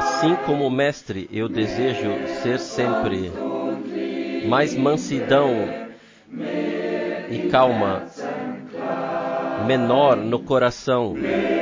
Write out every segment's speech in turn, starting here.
Assim como o Mestre, eu desejo ser sempre mais mansidão e calma, menor no coração,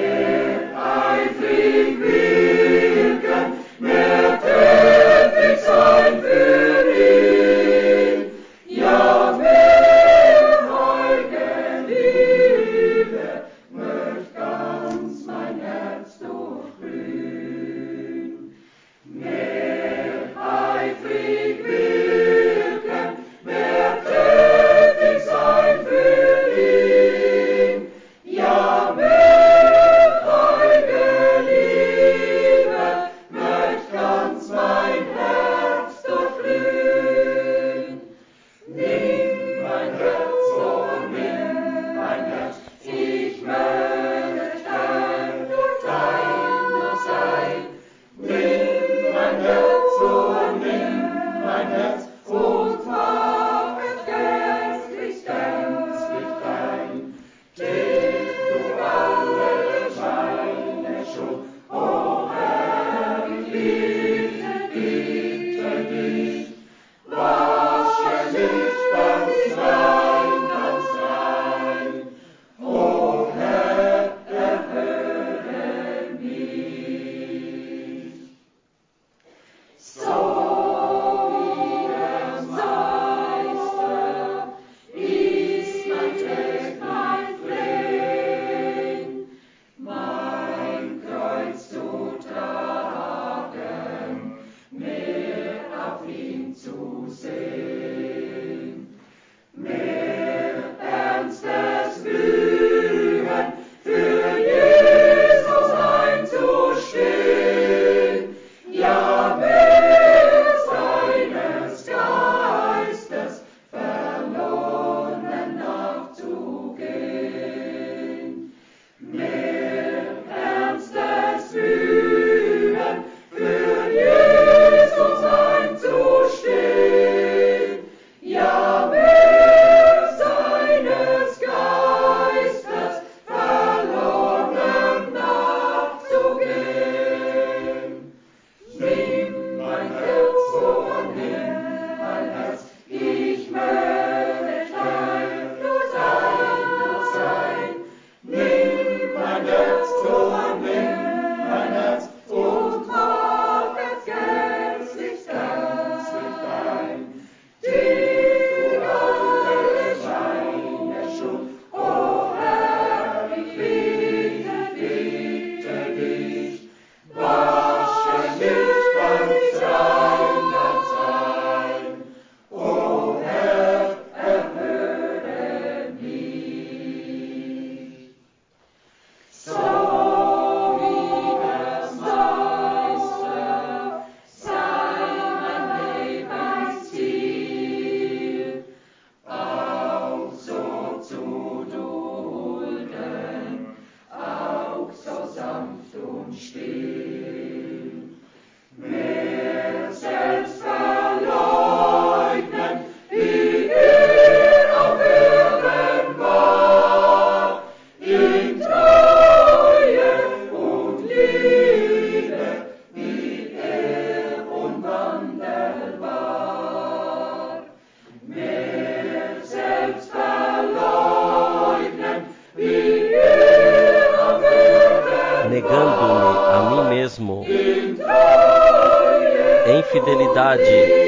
em fidelidade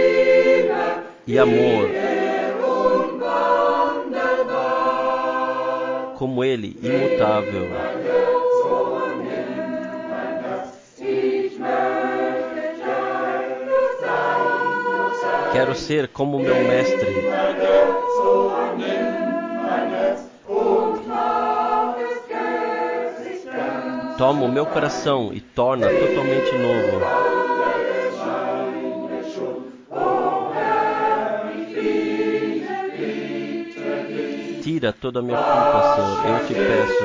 e amor, como Ele, imutável. Quero ser como meu Mestre. Toma o meu coração e torna totalmente novo. Tira toda a minha culpa, Senhor, eu te peço.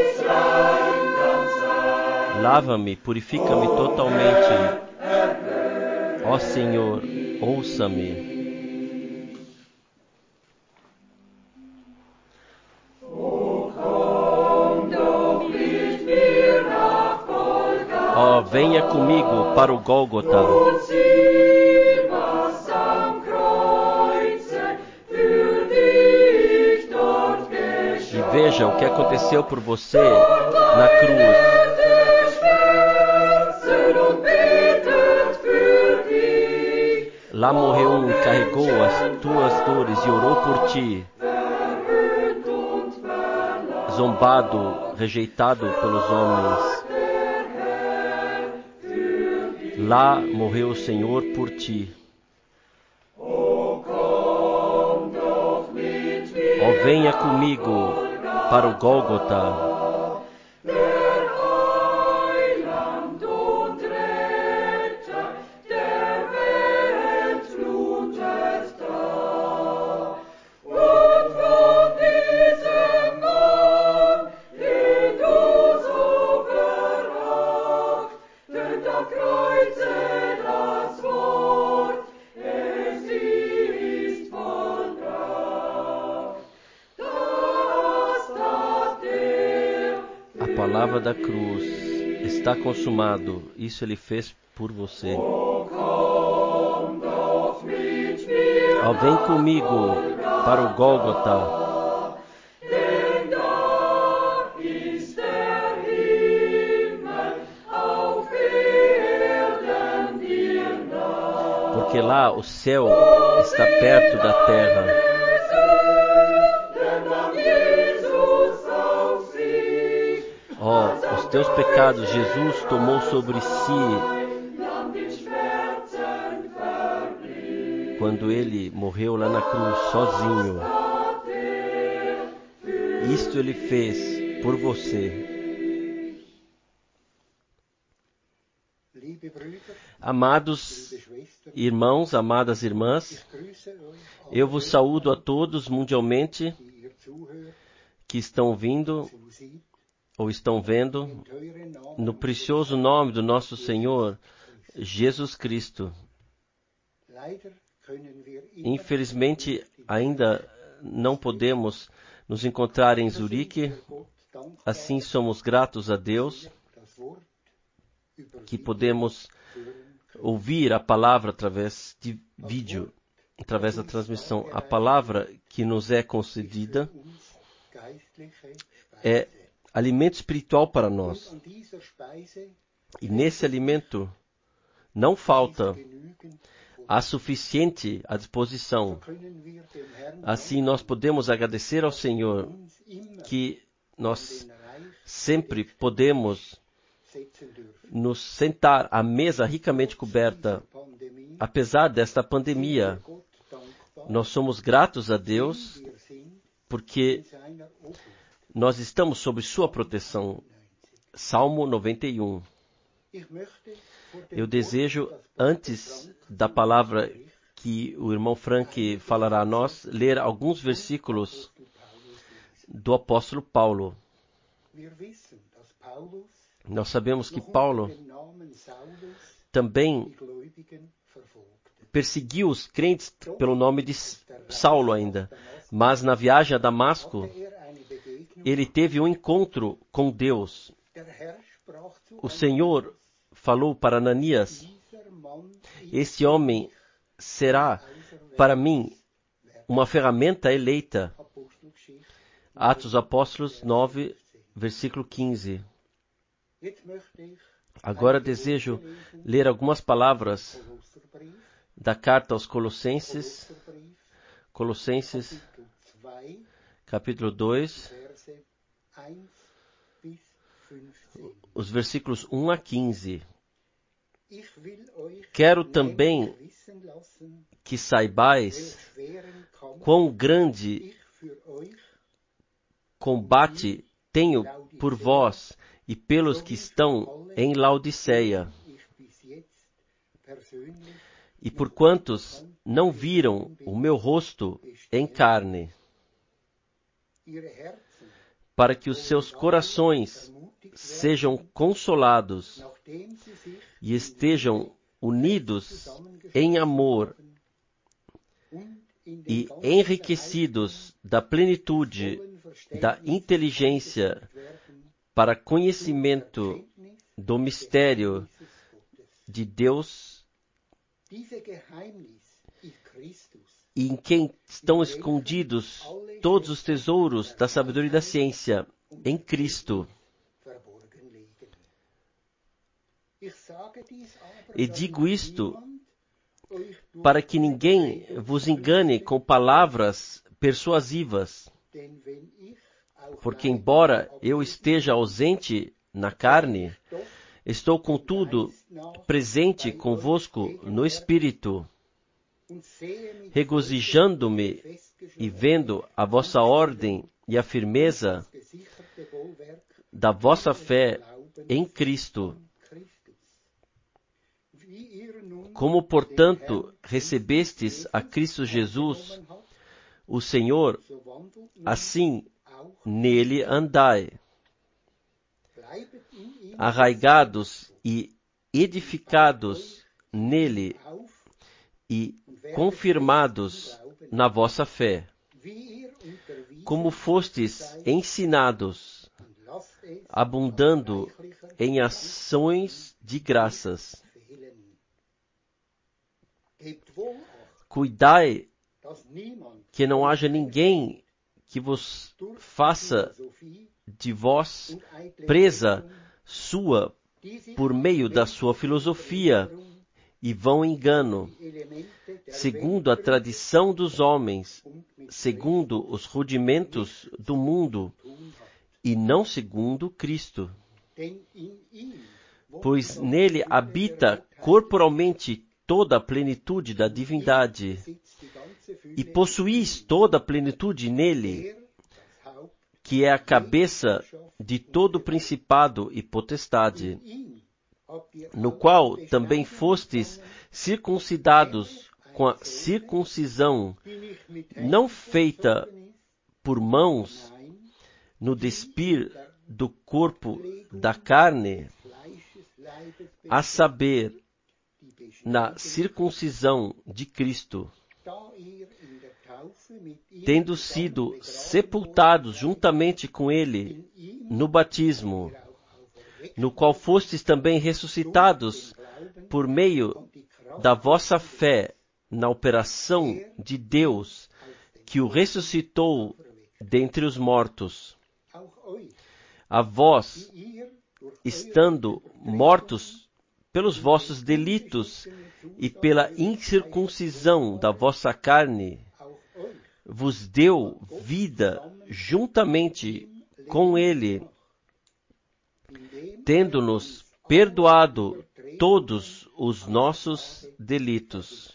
Lava-me, purifica-me totalmente. Ó Senhor, ouça-me. O komm doch nicht mehr nach Golgatha. Ó, venha comigo para o Gólgota e veja o que aconteceu por você na cruz. Lá morreu um, carregou as tuas dores e orou por ti. Zombado, rejeitado pelos homens. Lá morreu o Senhor por ti. Ó, venha comigo para o Gólgota. A palavra da cruz está consumado. Isso ele fez por você. Ó, vem comigo para o Gólgota. Porque lá o céu está perto da terra. Ó, os teus pecados Jesus tomou sobre si quando ele morreu lá na cruz sozinho. Isto ele fez por você. Amados irmãos, amadas irmãs, eu vos saúdo a todos mundialmente que estão ouvindo ou estão vendo no precioso nome do nosso Senhor Jesus Cristo. Infelizmente, ainda não podemos nos encontrar em Zurique. Assim, somos gratos a Deus que podemos ouvir a palavra através de vídeo, através da transmissão. A palavra que nos é concedida é alimento espiritual para nós. E nesse alimento não falta, há suficiente à disposição. Assim nós podemos agradecer ao Senhor que nós sempre podemos nos sentar à mesa ricamente coberta. Apesar desta pandemia, nós somos gratos a Deus porque nós estamos sob sua proteção. Salmo 91. Eu desejo, antes da palavra que o irmão Frank falará a nós, ler alguns versículos do apóstolo Paulo. Nós sabemos que Paulo também perseguiu os crentes pelo nome de Saulo ainda. Mas na viagem a Damasco, ele teve um encontro com Deus. O Senhor falou para Ananias: esse homem será para mim uma ferramenta eleita. Atos dos Apóstolos 9, versículo 15. Agora desejo ler algumas palavras da carta aos Colossenses, capítulo 2, os versículos 1 a 15. Quero também que saibais quão grande combate tenho por vós e pelos que estão em Laodiceia, e por quantos não viram o meu rosto em carne, para que os seus corações sejam consolados e estejam unidos em amor e enriquecidos da plenitude da inteligência para conhecimento do mistério de Deus, e em quem estão escondidos todos os tesouros da sabedoria e da ciência, em Cristo. E digo isto para que ninguém vos engane com palavras persuasivas, porque embora eu esteja ausente na carne, estou contudo presente convosco no Espírito, regozijando-me e vendo a vossa ordem e a firmeza da vossa fé em Cristo. Como, portanto, recebestes a Cristo Jesus, o Senhor, assim nele andai, arraigados e edificados nele e confirmados na vossa fé, como fostes ensinados, abundando em ações de graças. Cuidai que não haja ninguém que vos faça de vós presa sua por meio da sua filosofia e vão engano, segundo a tradição dos homens, segundo os rudimentos do mundo, e não segundo Cristo. Pois nele habita corporalmente toda a plenitude da divindade, e possuís toda a plenitude nele, que é a cabeça de todo principado e potestade, no qual também fostes circuncidados com a circuncisão não feita por mãos, no despir do corpo da carne, a saber, na circuncisão de Cristo, tendo sido sepultados juntamente com ele no batismo, no qual fostes também ressuscitados por meio da vossa fé na operação de Deus, que o ressuscitou dentre os mortos. A vós, estando mortos pelos vossos delitos e pela incircuncisão da vossa carne, vos deu vida juntamente com ele, tendo-nos perdoado todos os nossos delitos,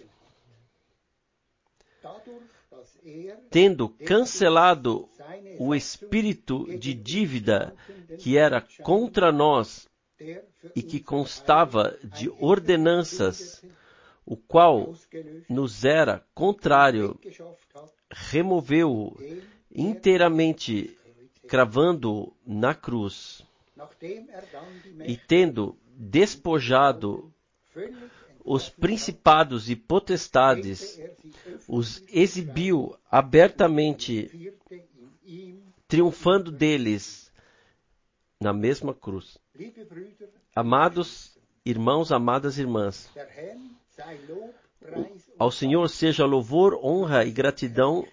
tendo cancelado o espírito de dívida que era contra nós e que constava de ordenanças, o qual nos era contrário, removeu-o inteiramente, cravando-o na cruz. E tendo despojado os principados e potestades, os exibiu abertamente, triunfando deles na mesma cruz. Amados irmãos, amadas irmãs, ao Senhor seja louvor, honra e gratidão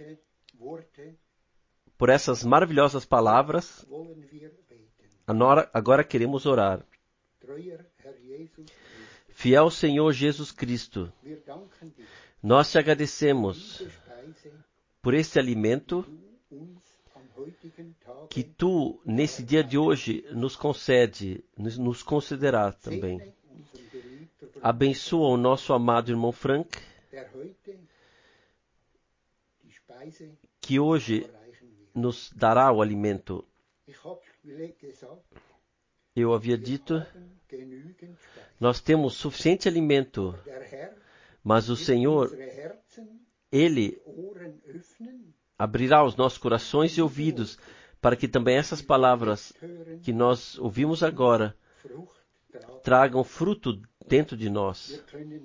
por essas maravilhosas palavras. Agora queremos orar. Fiel Senhor Jesus Cristo, nós te agradecemos por este alimento que tu, nesse dia de hoje, nos concede, nos concederá também. Abençoa o nosso amado irmão Frank, que hoje nos dará o alimento. Eu havia dito, nós temos suficiente alimento, mas o Senhor, Ele abrirá os nossos corações e ouvidos para que também essas palavras que nós ouvimos agora tragam fruto dentro de nós.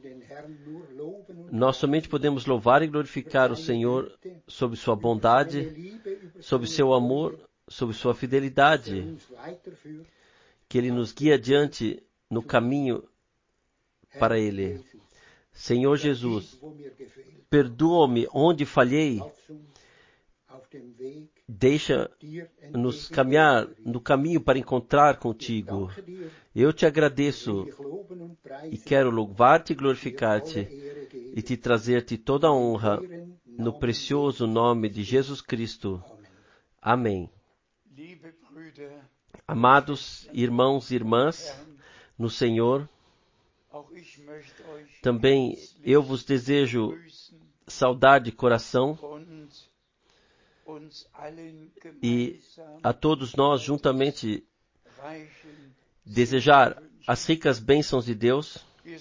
Nós somente podemos louvar e glorificar o Senhor sobre sua bondade, sobre seu amor, sobre sua fidelidade, que Ele nos guie adiante no caminho para Ele. Senhor Jesus, perdoa-me onde falhei. Deixa-nos caminhar no caminho para encontrar contigo. Eu te agradeço e quero louvar-te e glorificar-te e te trazer-te toda a honra no precioso nome de Jesus Cristo. Amém. Amados irmãos e irmãs no Senhor, também eu vos desejo saudade de coração e a todos nós juntamente desejar as ricas bênçãos de Deus.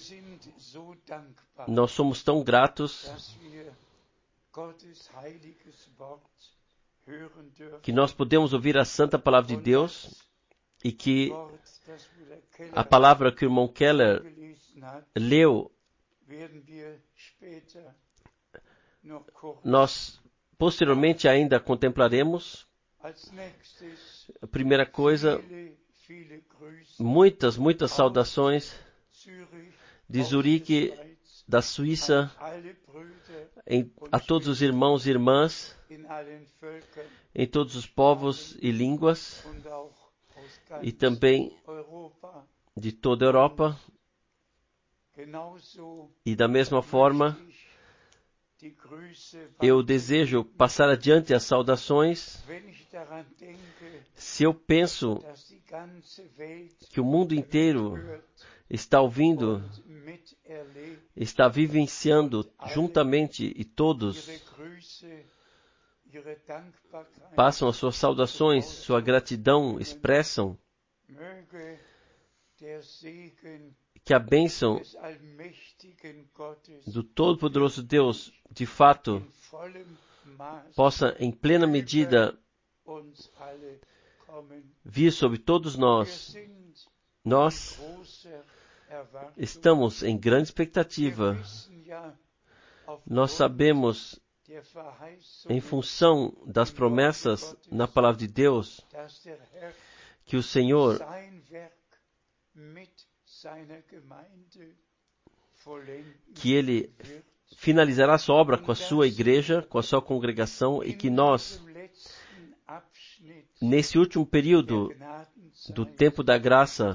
Nós somos tão gratos que nós podemos ouvir a santa palavra de Deus e que a palavra que o irmão Keller leu, nós posteriormente ainda contemplaremos. A primeira coisa, muitas saudações de Zurique, da Suíça, a todos os irmãos e irmãs, em todos os povos e línguas, e também de toda a Europa. E da mesma forma, eu desejo passar adiante as saudações. Se eu penso que o mundo inteiro está ouvindo, está vivenciando juntamente e todos passam as suas saudações, sua gratidão, expressam, que a bênção do Todo-Poderoso Deus, de fato, possa em plena medida vir sobre todos nós. Nós estamos em grande expectativa. Nós sabemos, em função das promessas na palavra de Deus, que o Senhor que Ele finalizará a sua obra com a sua igreja, com a sua congregação, e que nós, nesse último período do tempo da graça,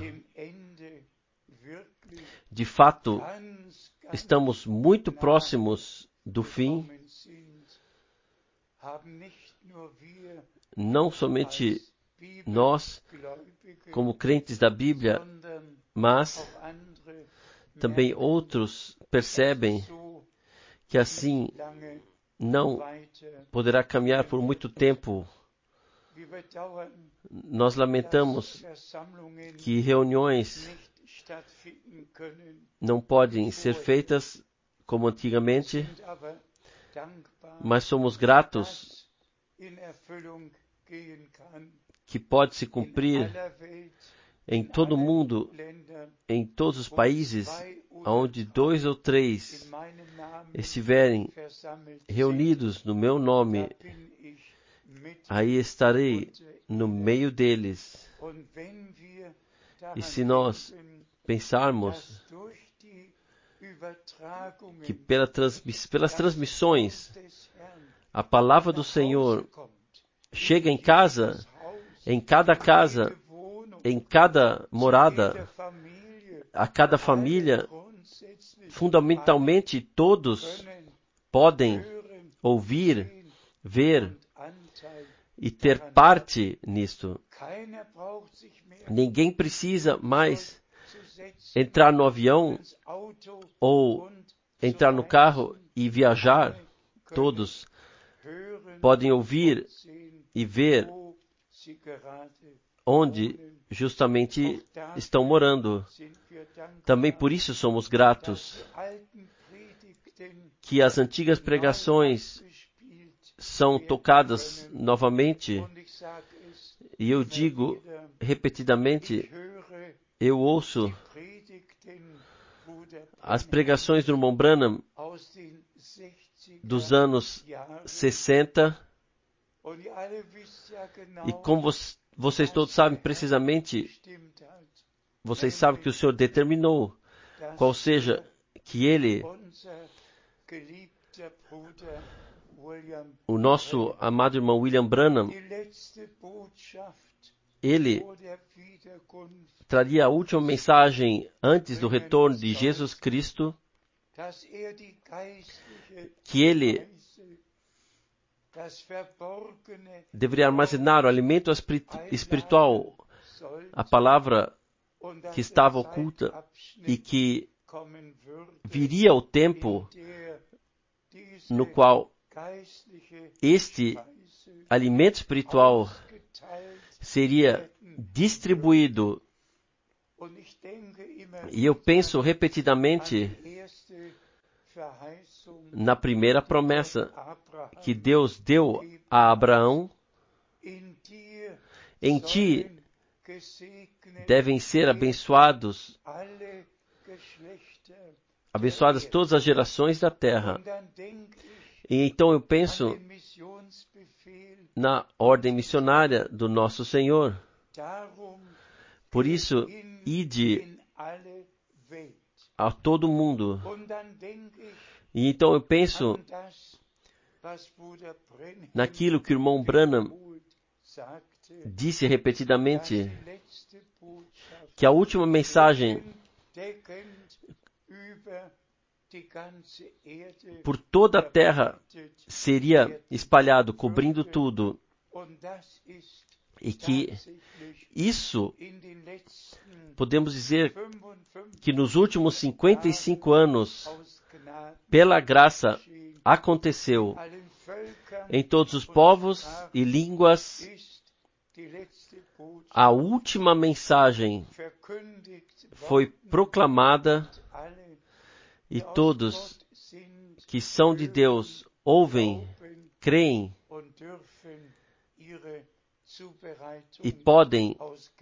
de fato, estamos muito próximos do fim. Não somente nós, como crentes da Bíblia, mas também outros percebem que assim não poderá caminhar por muito tempo. Nós lamentamos que reuniões não podem ser feitas como antigamente, mas somos gratos que pode se cumprir em todo o mundo, em todos os países, onde 2 ou 3 estiverem reunidos no meu nome, aí estarei no meio deles. E se nós pensarmos que pelas transmissões a palavra do Senhor chega em casa, em cada casa, em cada morada, a cada família, fundamentalmente todos podem ouvir, ver e ter parte nisto. Ninguém precisa mais entrar no avião ou entrar no carro e viajar. Todos podem ouvir e ver onde justamente estão morando. Também por isso somos gratos que as antigas pregações são tocadas novamente. E eu digo repetidamente, eu ouço as pregações do irmão Branham dos anos 60, e como vocês todos sabem precisamente, vocês sabem que o Senhor determinou, qual seja que ele, o nosso amado irmão William Branham, ele traria a última mensagem antes do retorno de Jesus Cristo, que ele deveria armazenar o alimento espiritual, a palavra que estava oculta, e que viria o tempo no qual este alimento espiritual seria distribuído. E eu penso repetidamente na primeira promessa que Deus deu a Abraão: em ti devem ser abençadas todas as gerações da terra. E então eu penso na ordem missionária do nosso Senhor. Por isso, ide a todo mundo. E então eu penso naquilo que o irmão Branham disse repetidamente, que a última mensagem por toda a terra seria espalhado, cobrindo tudo. E que isso, podemos dizer que nos últimos 55 anos, pela graça, aconteceu. Em todos os povos e línguas, a última mensagem foi proclamada, e todos que são de Deus ouvem, creem e podem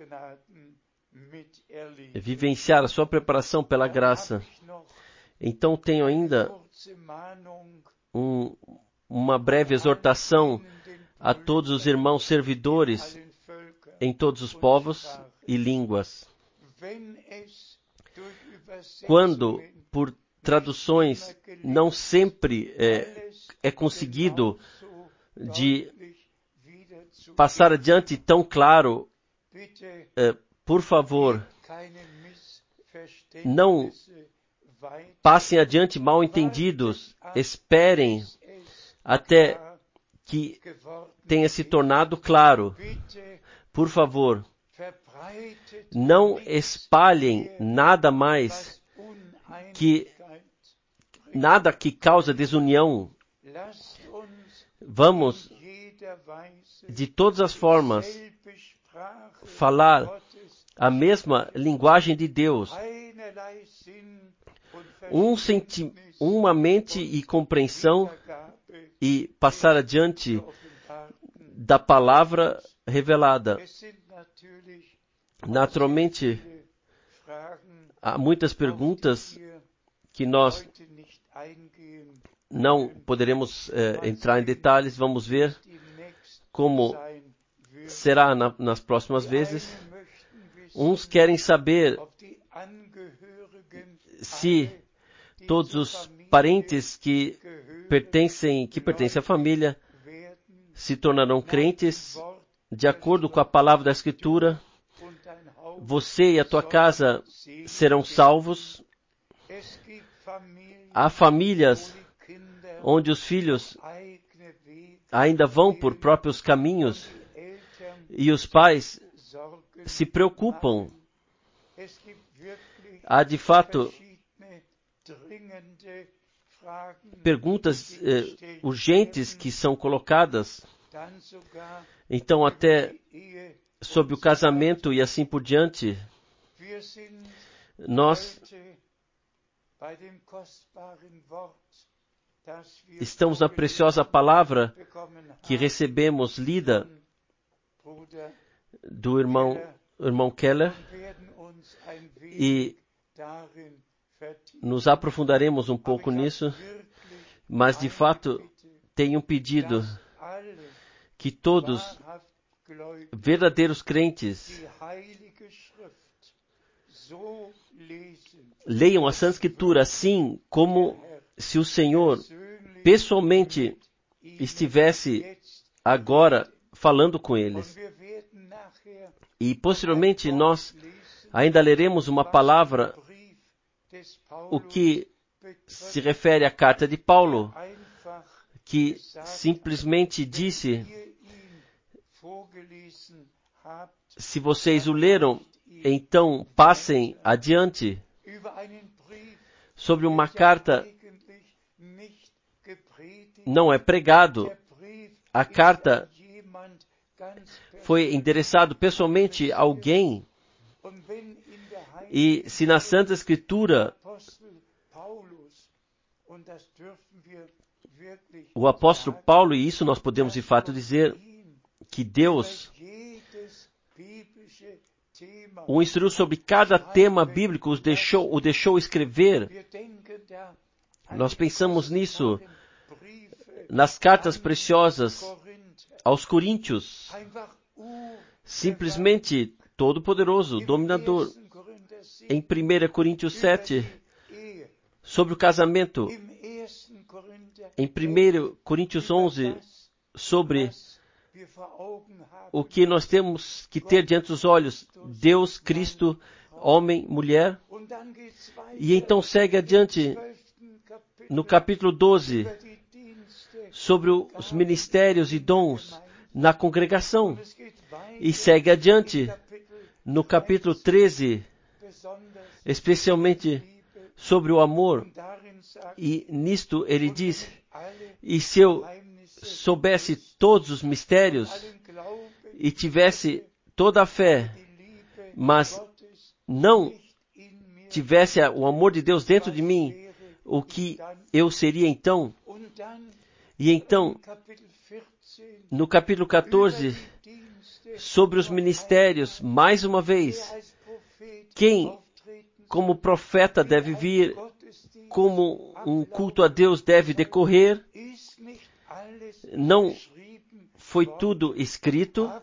vivenciar a sua preparação pela graça. Então tenho ainda uma breve exortação a todos os irmãos servidores em todos os povos e línguas. Quando, por traduções, não sempre é conseguido de passar adiante tão claro, por favor, não passem adiante mal entendidos, esperem até que tenha se tornado claro. Por favor, não espalhem nada mais nada que causa desunião. Vamos, de todas as formas, falar a mesma linguagem de Deus. Uma mente e compreensão, e passar adiante da palavra revelada. Naturalmente, há muitas perguntas que nós não poderemos entrar em detalhes. Vamos ver como será nas próximas vezes. Uns querem saber se todos os parentes que pertencem à família se tornarão crentes de acordo com a palavra da Escritura. Você e a tua casa serão salvos. Há famílias onde os filhos ainda vão por próprios caminhos e os pais se preocupam. Há, de fato, perguntas urgentes que são colocadas. Então, até sobre o casamento e assim por diante, nós estamos na preciosa palavra que recebemos lida do irmão Keller, e nos aprofundaremos um pouco nisso, mas de fato tenho um pedido que todos verdadeiros crentes leiam a Santa Escritura assim como se o Senhor pessoalmente estivesse agora falando com eles. E posteriormente nós ainda leremos uma palavra, o que se refere à carta de Paulo, que simplesmente disse, se vocês o leram, então passem adiante, sobre uma carta não é pregado. A carta foi endereçada pessoalmente a alguém. E se na Santa Escritura o apóstolo Paulo, e isso nós podemos de fato dizer, que Deus o instruiu sobre cada tema bíblico, o deixou escrever. Nós pensamos nisso nas cartas preciosas aos Coríntios. Simplesmente todo-poderoso, dominador. Em 1 Coríntios 7, sobre o casamento. Em 1 Coríntios 11, sobre o que nós temos que ter diante dos olhos, Deus, Cristo, homem, mulher. E então segue adiante no capítulo 12, sobre os ministérios e dons na congregação. E segue adiante no capítulo 13, especialmente sobre o amor. E nisto ele diz, e se eu soubesse todos os mistérios e tivesse toda a fé, mas não tivesse o amor de Deus dentro de mim, o que eu seria então? E então, no capítulo 14, sobre os ministérios, mais uma vez, quem como profeta deve vir, como um culto a Deus deve decorrer. Não foi tudo escrito.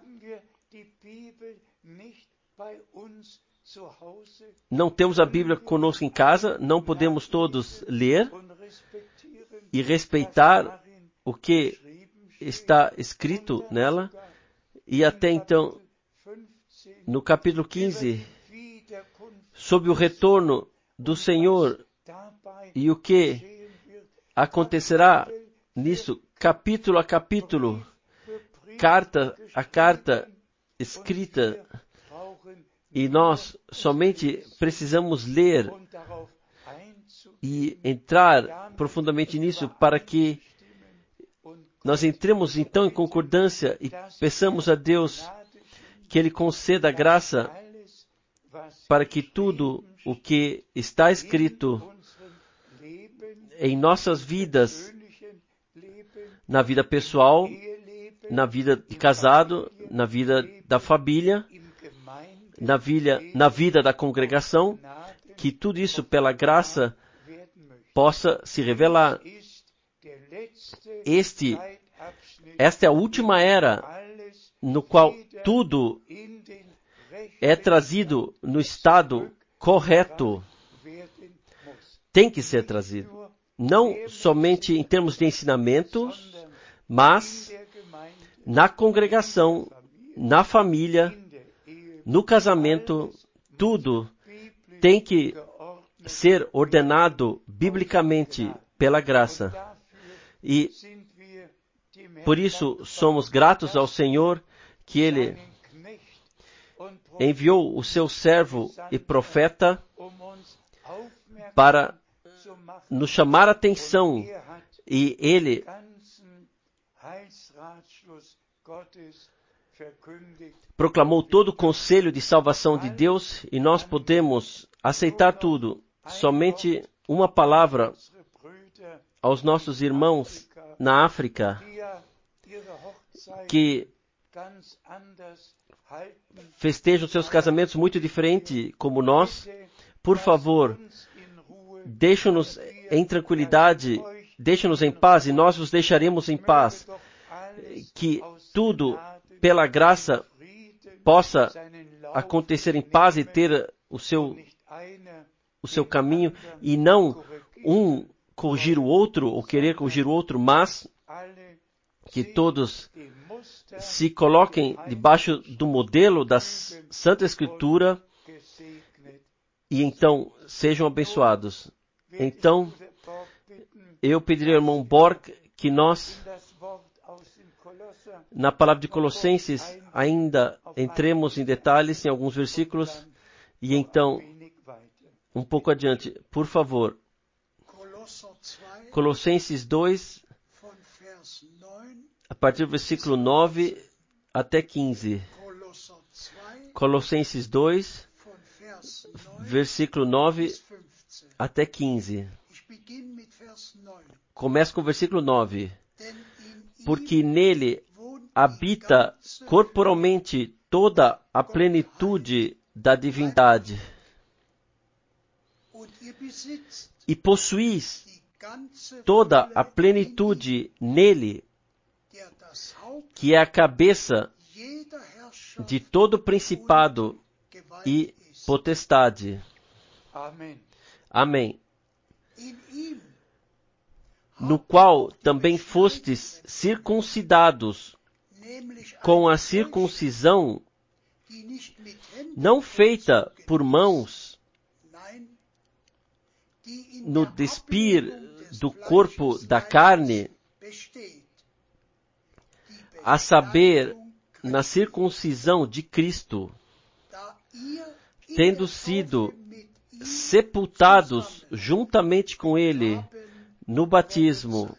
Não temos a Bíblia conosco em casa, não podemos todos ler e respeitar o que está escrito nela. E até então, no capítulo 15, sobre o retorno do Senhor e o que acontecerá nisso, capítulo a capítulo, carta a carta escrita, e nós somente precisamos ler e entrar profundamente nisso para que nós entremos então em concordância e peçamos a Deus que Ele conceda a graça para que tudo o que está escrito em nossas vidas, na vida pessoal, na vida de casado, na vida da família, na vida da congregação, que tudo isso pela graça possa se revelar. Esta é a última era no qual tudo é trazido no estado correto. Tem que ser trazido. Não somente em termos de ensinamentos, mas na congregação, na família, no casamento, tudo tem que ser ordenado biblicamente pela graça. E por isso somos gratos ao Senhor que Ele enviou o seu servo e profeta para nos chamar a atenção, e Ele proclamou todo o conselho de salvação de Deus, e nós podemos aceitar tudo. Somente uma palavra aos nossos irmãos na África, que festejam seus casamentos muito diferente como nós. Por favor, deixe-nos em tranquilidade, deixe-nos em paz, e nós vos deixaremos em paz. Que tudo, pela graça, possa acontecer em paz e ter o seu caminho e não um corrigir o outro ou querer corrigir o outro, mas que todos se coloquem debaixo do modelo da Santa Escritura e então sejam abençoados. Então, eu pediria ao irmão Borg que nós, na palavra de Colossenses, ainda entremos em detalhes em alguns versículos e então, um pouco adiante, por favor. Colossenses 2, a partir do versículo 9 até 15. Colossenses 2, versículo 9 até 15. Começa com o versículo 9. Porque nele habita corporalmente toda a plenitude da divindade. E possuís toda a plenitude nele, que é a cabeça de todo principado e potestade. Amém. No qual também fostes circuncidados com a circuncisão não feita por mãos, no despir do corpo da carne, a saber, na circuncisão de Cristo, tendo sido sepultados juntamente com Ele no batismo,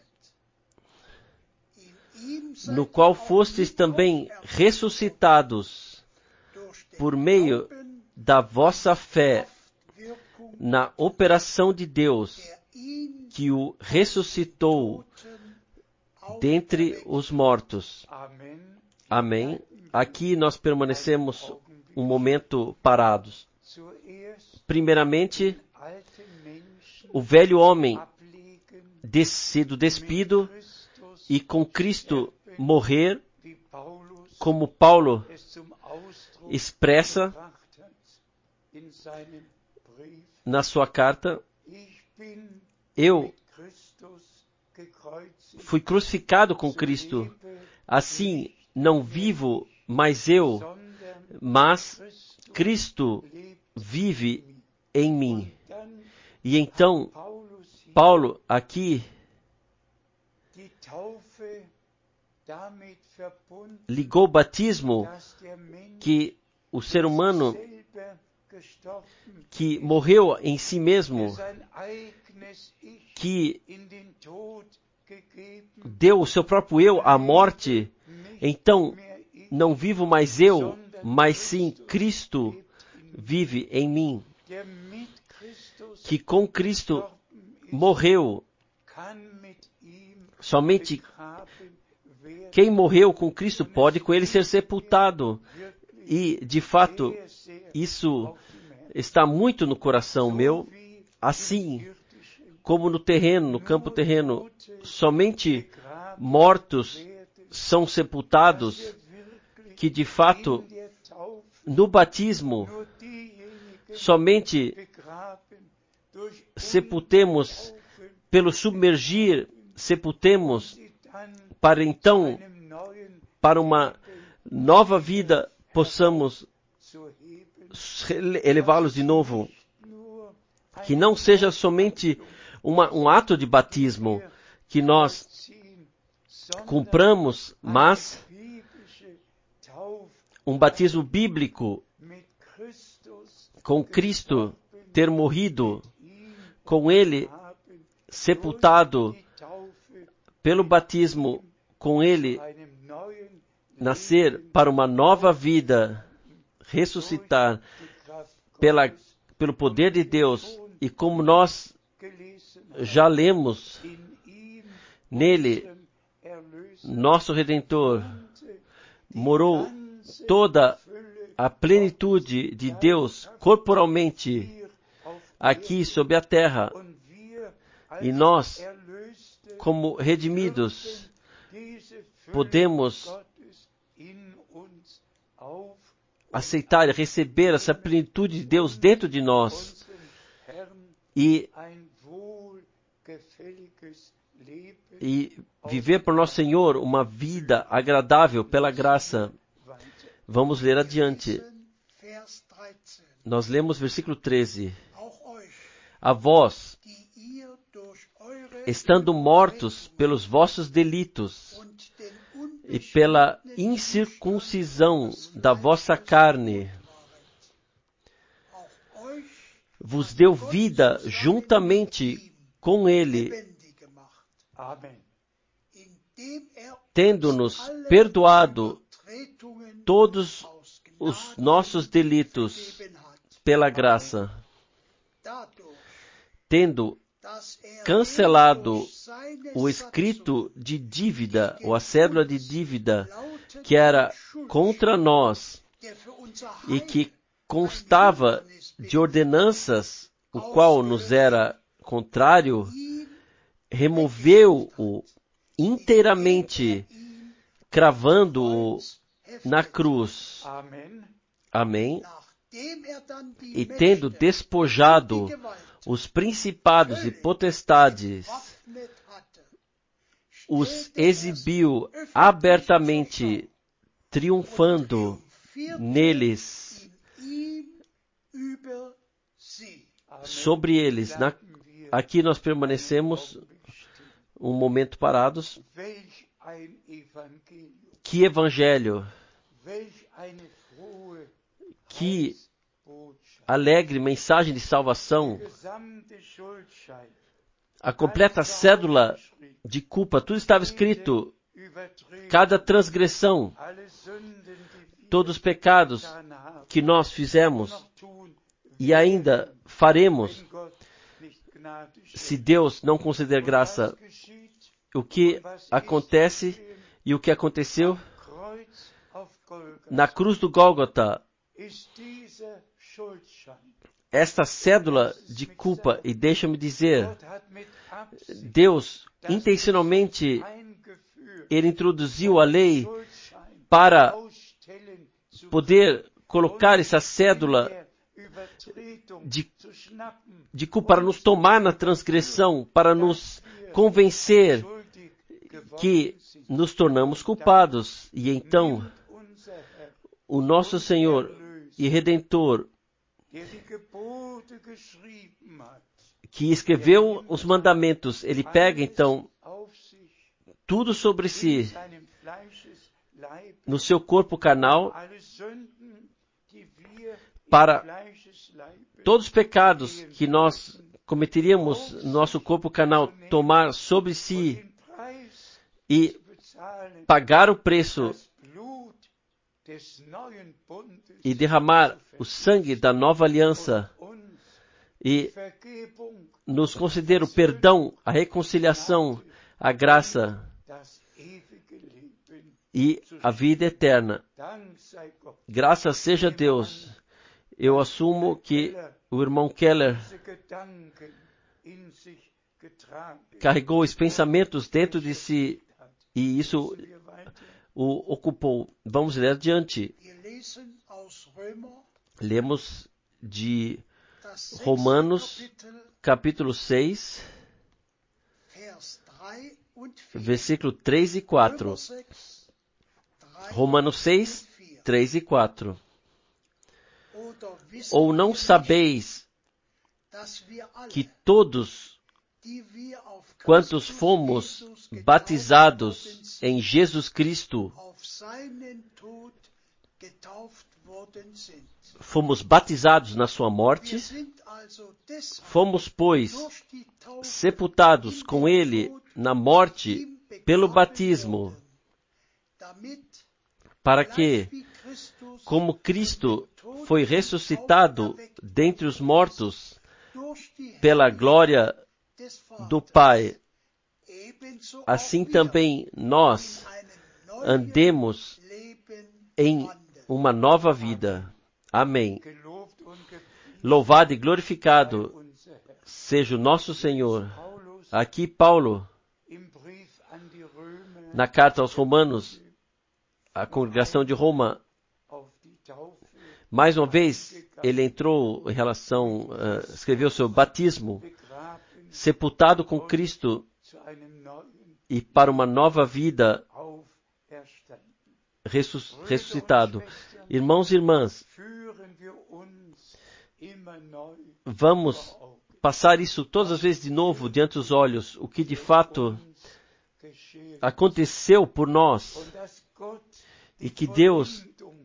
no qual fostes também ressuscitados por meio da vossa fé na operação de Deus, que o ressuscitou dentre os mortos. Amém. Aqui nós permanecemos um momento parados. Primeiramente, o velho homem sido despido e com Cristo morrer, como Paulo expressa na sua carta, eu fui crucificado com Cristo. Assim, não vivo mais eu, mas Cristo vive em mim. E então, Paulo aqui ligou o batismo que o ser humano que morreu em si mesmo, que deu o seu próprio eu à morte, então não vivo mais eu, mas sim Cristo vive em mim, que com Cristo morreu. Somente quem morreu com Cristo pode com ele ser sepultado. E, de fato, isso está muito no coração meu. Assim como no terreno, no campo terreno, somente mortos são sepultados, que de fato, no batismo, somente sepultemos pelo submergir, sepultemos para então, para uma nova vida, possamos elevá-los de novo. Que não seja somente um ato de batismo que nós cumpramos, mas um batismo bíblico com Cristo, ter morrido com Ele, sepultado pelo batismo com Ele, nascer para uma nova vida, ressuscitar pelo poder de Deus. E como nós já lemos, nele, nosso Redentor, morou toda a plenitude de Deus corporalmente aqui sobre a terra. E nós, como redimidos, podemos aceitar e receber essa plenitude de Deus dentro de nós. e viver para o nosso Senhor uma vida agradável pela graça. Vamos ler adiante. Nós lemos versículo 13. A vós, estando mortos pelos vossos delitos e pela incircuncisão da vossa carne, vos deu vida juntamente com Ele, tendo-nos perdoado todos os nossos delitos pela graça, tendo cancelado o escrito de dívida, ou a cédula de dívida, que era contra nós e que constava de ordenanças, o qual nos era contrário, removeu-o inteiramente, cravando-o na cruz. Amém. E tendo despojado os principados e potestades, os exibiu abertamente, triunfando neles, sobre eles. Aqui nós permanecemos um momento parados. Que evangelho! Que alegre mensagem de salvação! A completa cédula de culpa, tudo estava escrito. Cada transgressão, todos os pecados que nós fizemos e ainda faremos, se Deus não conceder graça. O que acontece e o que aconteceu na cruz do Gólgota, esta cédula de culpa, e deixa-me dizer, Deus intencionalmente, Ele introduziu a lei para poder colocar essa cédula de culpa, para nos tomar na transgressão, para nos convencer que nos tornamos culpados. E então, o nosso Senhor e Redentor, que escreveu os mandamentos, Ele pega então tudo sobre si, no seu corpo carnal, para todos os pecados que nós cometeríamos no nosso corpo carnal, tomar sobre si e pagar o preço e derramar o sangue da nova aliança e nos conceder o perdão, a reconciliação, a graça e a vida eterna. Graças seja a Deus. Eu assumo que o irmão Keller carregou os pensamentos dentro de si e isso o ocupou. Vamos ler adiante. Lemos de Romanos, capítulo 6, versículo 3 e 4. Romanos 6, 3 e 4. Ou não sabeis que todos quantos fomos batizados em Jesus Cristo, fomos batizados na sua morte, fomos, pois, sepultados com Ele na morte pelo batismo, para que, como Cristo foi ressuscitado dentre os mortos pela glória do Pai, assim também nós andemos em uma nova vida. Amém. Louvado e glorificado seja o nosso Senhor. Aqui Paulo, na carta aos Romanos, a congregação de Roma, Mais uma vez, ele entrou em relação, escreveu sobre o batismo, sepultado com Cristo e para uma nova vida ressuscitado. Irmãos e irmãs, vamos passar isso todas as vezes de novo diante dos olhos, o que de fato aconteceu por nós e que Deus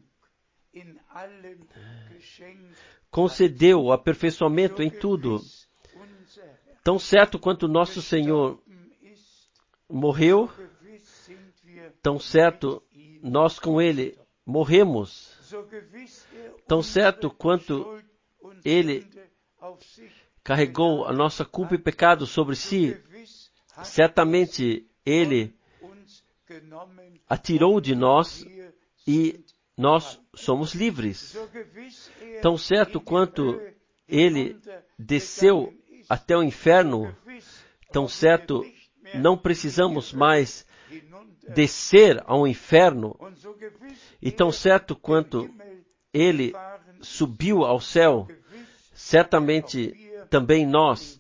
concedeu o aperfeiçoamento em tudo. Tão certo quanto nosso Senhor morreu, tão certo nós com Ele morremos. Tão certo quanto Ele carregou a nossa culpa e pecado sobre si, certamente Ele atirou de nós e nós somos livres. Tão certo quanto Ele desceu até o inferno, tão certo não precisamos mais descer ao inferno, e tão certo quanto Ele subiu ao céu, certamente também nós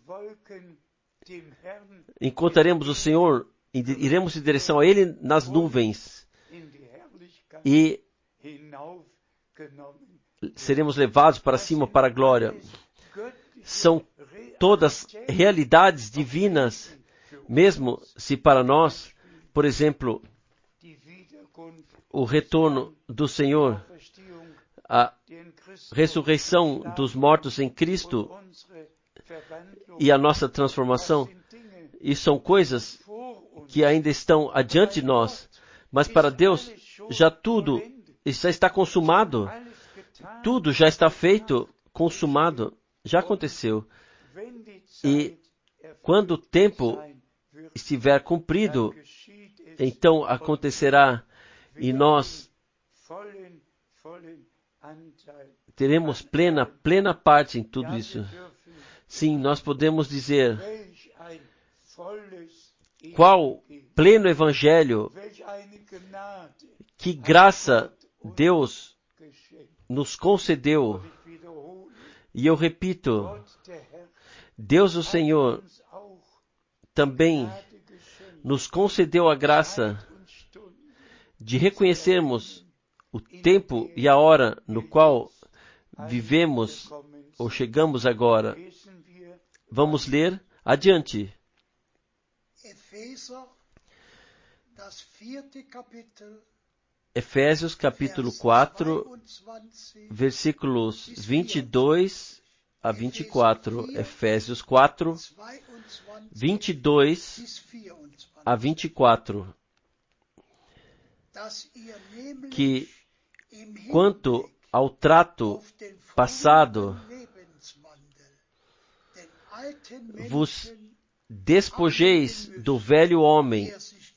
encontraremos o Senhor, iremos em direção a Ele nas nuvens e seremos levados para cima para a glória. São todas realidades divinas, mesmo se para nós, por exemplo, o retorno do Senhor, a ressurreição dos mortos em Cristo e a nossa transformação, e são coisas que ainda estão adiante de nós, mas para Deus já tudo já está consumado, tudo já está feito, consumado, já aconteceu. E quando o tempo estiver cumprido, então acontecerá e nós teremos plena parte em tudo isso. Sim, nós podemos dizer qual pleno evangelho, que graça Deus nos concedeu. E eu repito, Deus o Senhor também nos concedeu a graça de reconhecermos o tempo e a hora no qual vivemos ou chegamos agora. Vamos ler adiante. Efésios capítulo 4, versículos 22 a 24. Efésios 4, 22 a 24. Que, quanto ao trato passado, vos despojeis do velho homem,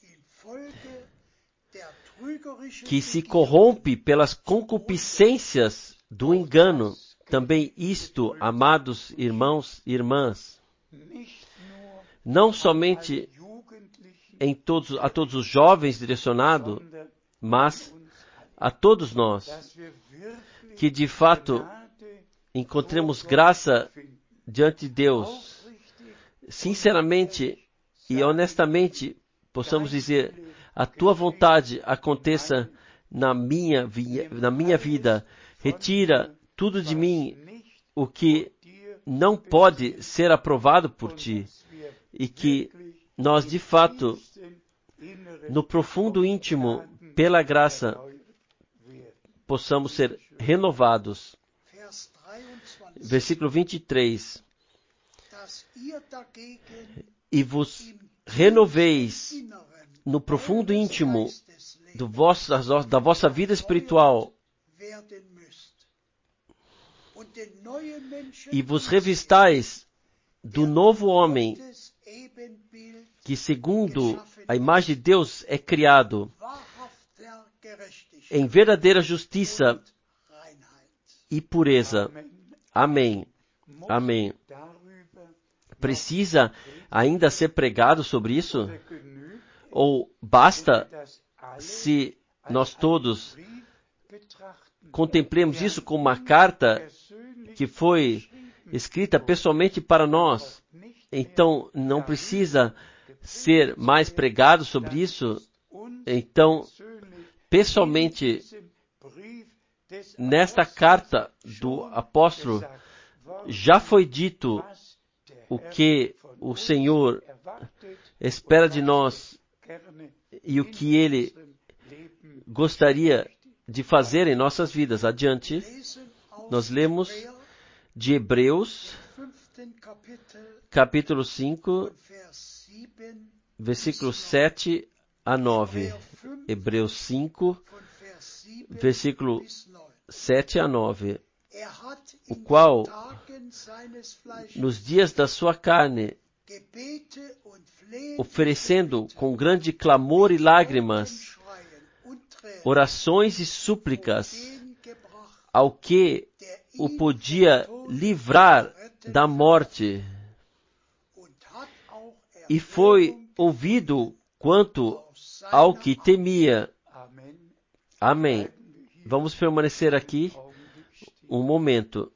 que se corrompe pelas concupiscências do engano. Também isto, amados irmãos e irmãs, não somente a todos os jovens direcionado, mas a todos nós, que de fato encontremos graça diante de Deus, sinceramente e honestamente possamos dizer: a tua vontade aconteça na minha vida, retira tudo de mim o que não pode ser aprovado por ti, e que nós de fato, no profundo íntimo, pela graça, possamos ser renovados. Versículo 23. E vos renoveis no profundo íntimo da vossa vida espiritual, e vos revistais do novo homem, que segundo a imagem de Deus é criado, em verdadeira justiça e pureza. Amém. Amém. Precisa ainda ser pregado sobre isso? Ou basta se nós todos contemplemos isso como uma carta que foi escrita pessoalmente para nós. Então, não precisa ser mais pregado sobre isso. Então, pessoalmente, nesta carta do apóstolo, já foi dito o que o Senhor espera de nós e o que Ele gostaria de fazer em nossas vidas. Adiante, nós lemos de Hebreus, capítulo 5, versículos 7 a 9. Hebreus 5, versículo 7 a 9. O qual, nos dias da sua carne, oferecendo com grande clamor e lágrimas, orações e súplicas ao que o podia livrar da morte, e foi ouvido quanto ao que temia. Amém. Vamos permanecer aqui um momento.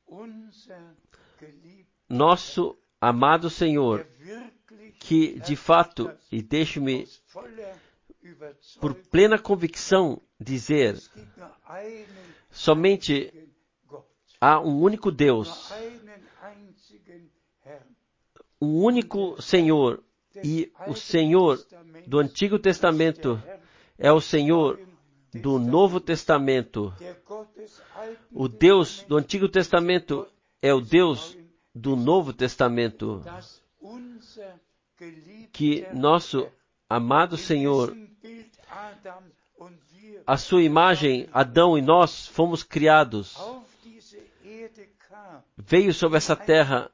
Nosso amado Senhor, que de fato, e deixe-me por plena convicção dizer, somente há um único Deus, um único Senhor, e o Senhor do Antigo Testamento é o Senhor do Novo Testamento. O Deus do Antigo Testamento é o Deus do Novo Testamento. Que nosso amado Senhor, a sua imagem, Adão e nós fomos criados, veio sobre essa terra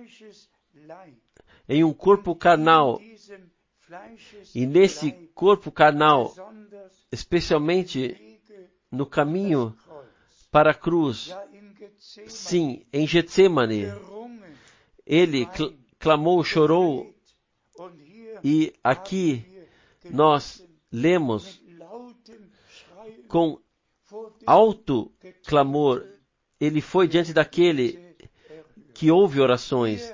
em um corpo carnal, e nesse corpo carnal, especialmente no caminho para a cruz, sim, em Getsemane, ele clamou, chorou, e aqui nós lemos com alto clamor, ele foi diante daquele que ouve orações.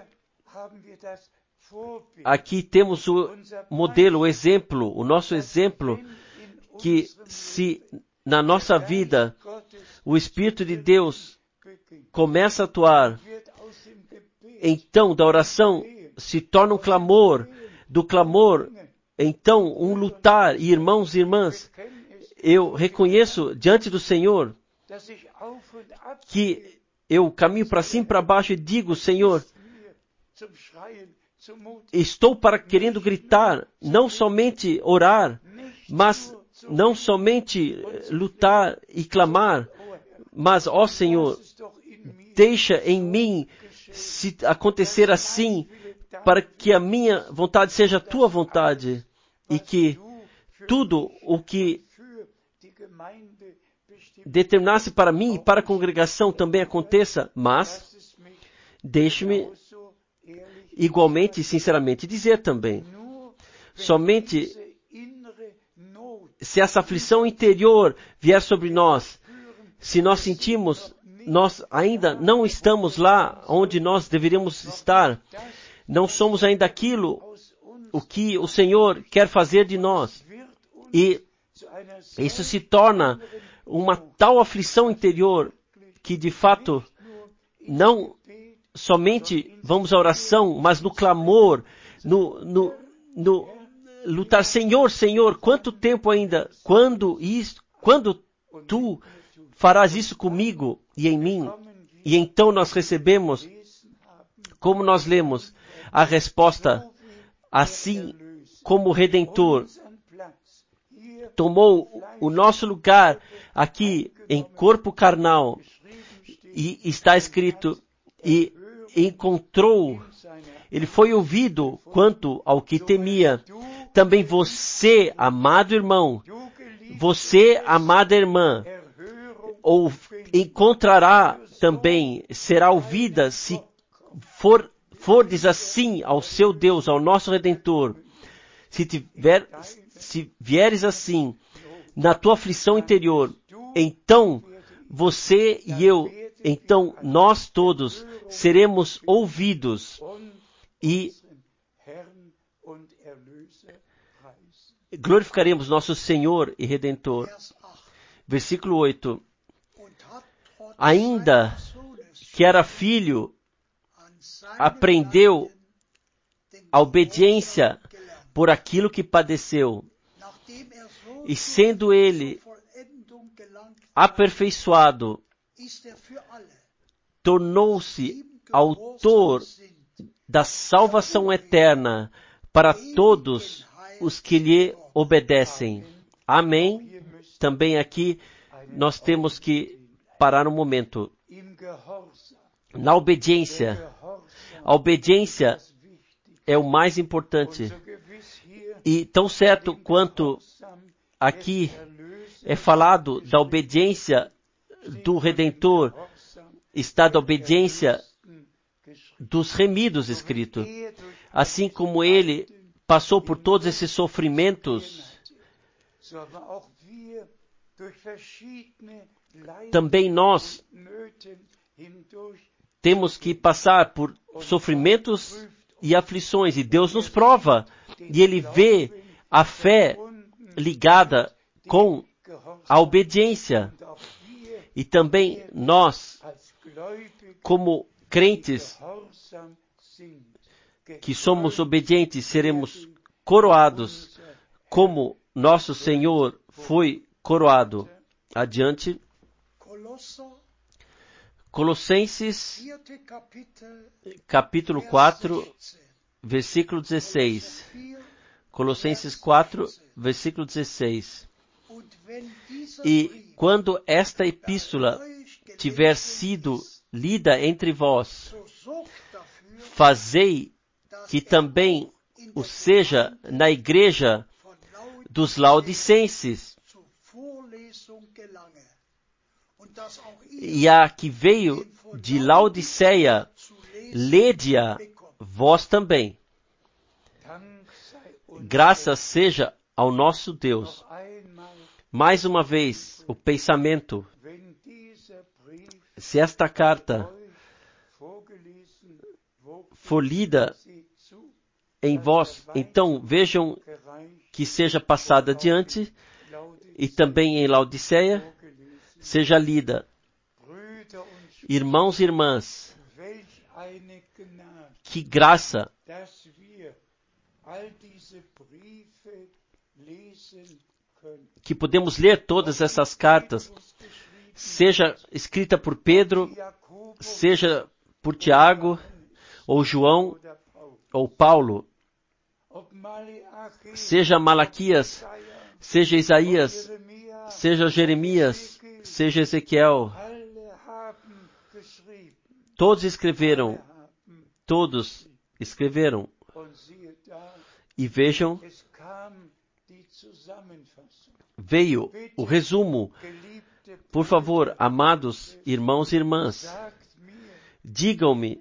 Aqui temos o modelo, o exemplo, o nosso exemplo, que se na nossa vida o Espírito de Deus começa a atuar, então da oração se torna um clamor, do clamor, então um lutar. E irmãos e irmãs, eu reconheço diante do Senhor que eu caminho para cima e para baixo e digo, Senhor, estou querendo gritar, não somente orar, mas não somente lutar e clamar, mas, ó Senhor, deixa em mim se acontecer assim, para que a minha vontade seja a tua vontade, e que tudo o que determinasse para mim e para a congregação também aconteça, mas deixe-me igualmente e sinceramente dizer também, somente se essa aflição interior vier sobre nós, se nós sentimos, nós ainda não estamos lá onde nós deveríamos estar, não somos ainda aquilo o que o Senhor quer fazer de nós, e isso se torna uma tal aflição interior que de fato não somente vamos à oração, mas no clamor, no lutar, Senhor, Senhor, quanto tempo ainda? Quando tu farás isso comigo e em mim? E então nós recebemos, como nós lemos, a resposta, assim como o Redentor tomou o nosso lugar aqui em corpo carnal, e está escrito, e encontrou, ele foi ouvido quanto ao que temia. Também você, amado irmão, você, amada irmã, ou encontrará também, será ouvida se fordes assim ao seu Deus, ao nosso Redentor. Se vieres assim na tua aflição interior, então você e eu, então nós todos seremos ouvidos e glorificaremos nosso Senhor e Redentor. Versículo 8. Ainda que era filho, aprendeu a obediência por aquilo que padeceu. E sendo ele aperfeiçoado, tornou-se autor da salvação eterna para todos os que lhe obedecem. Amém? Também aqui nós temos que parar um momento. Na obediência, a obediência é o mais importante. E tão certo quanto aqui é falado da obediência do Redentor, está da obediência dos remidos escrito. Assim como ele passou por todos esses sofrimentos, também nós temos que passar por sofrimentos e aflições, e Deus nos prova, e Ele vê a fé ligada com a obediência. E também nós, como crentes, que somos obedientes, seremos coroados, como nosso Senhor foi coroado. Adiante. Colossenses, capítulo 4, versículo 16. Colossenses 4, versículo 16. E quando esta epístola tiver sido lida entre vós, fazei que também o seja na igreja dos Laodicenses, e a que veio de Laodiceia, lede-a vós também. Graças seja ao nosso Deus. Mais uma vez, o pensamento. Se esta carta for lida em vós, então vejam que seja passada adiante, e também em Laodiceia, seja lida. Irmãos e irmãs, que graça que podemos ler todas essas cartas, seja escrita por Pedro, seja por Tiago, ou João, ou Paulo, seja Malaquias, seja Isaías, seja Jeremias, seja Ezequiel. Todos escreveram. E vejam, veio o resumo. Por favor, amados irmãos e irmãs, digam-me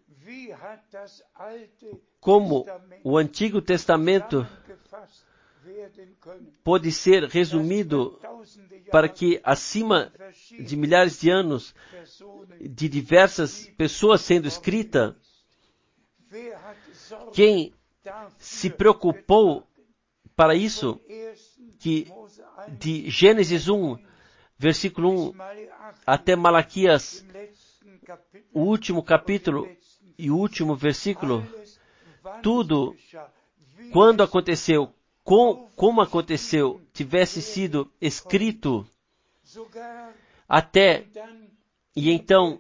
como o Antigo Testamento pode ser resumido para que acima de milhares de anos de diversas pessoas sendo escrita, quem se preocupou para isso, que de Gênesis 1, versículo 1, até Malaquias, o último capítulo e o último versículo, tudo, quando aconteceu, como aconteceu, tivesse sido escrito até, e então,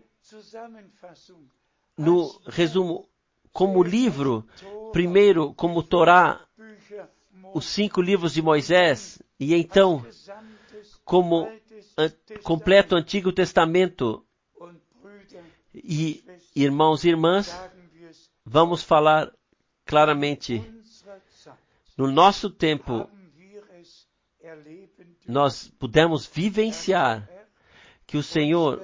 no resumo, como livro, primeiro como Torá, os 5 livros de Moisés, e então, como completo Antigo Testamento. E, irmãos e irmãs, vamos falar claramente. No nosso tempo, nós pudemos vivenciar que o Senhor,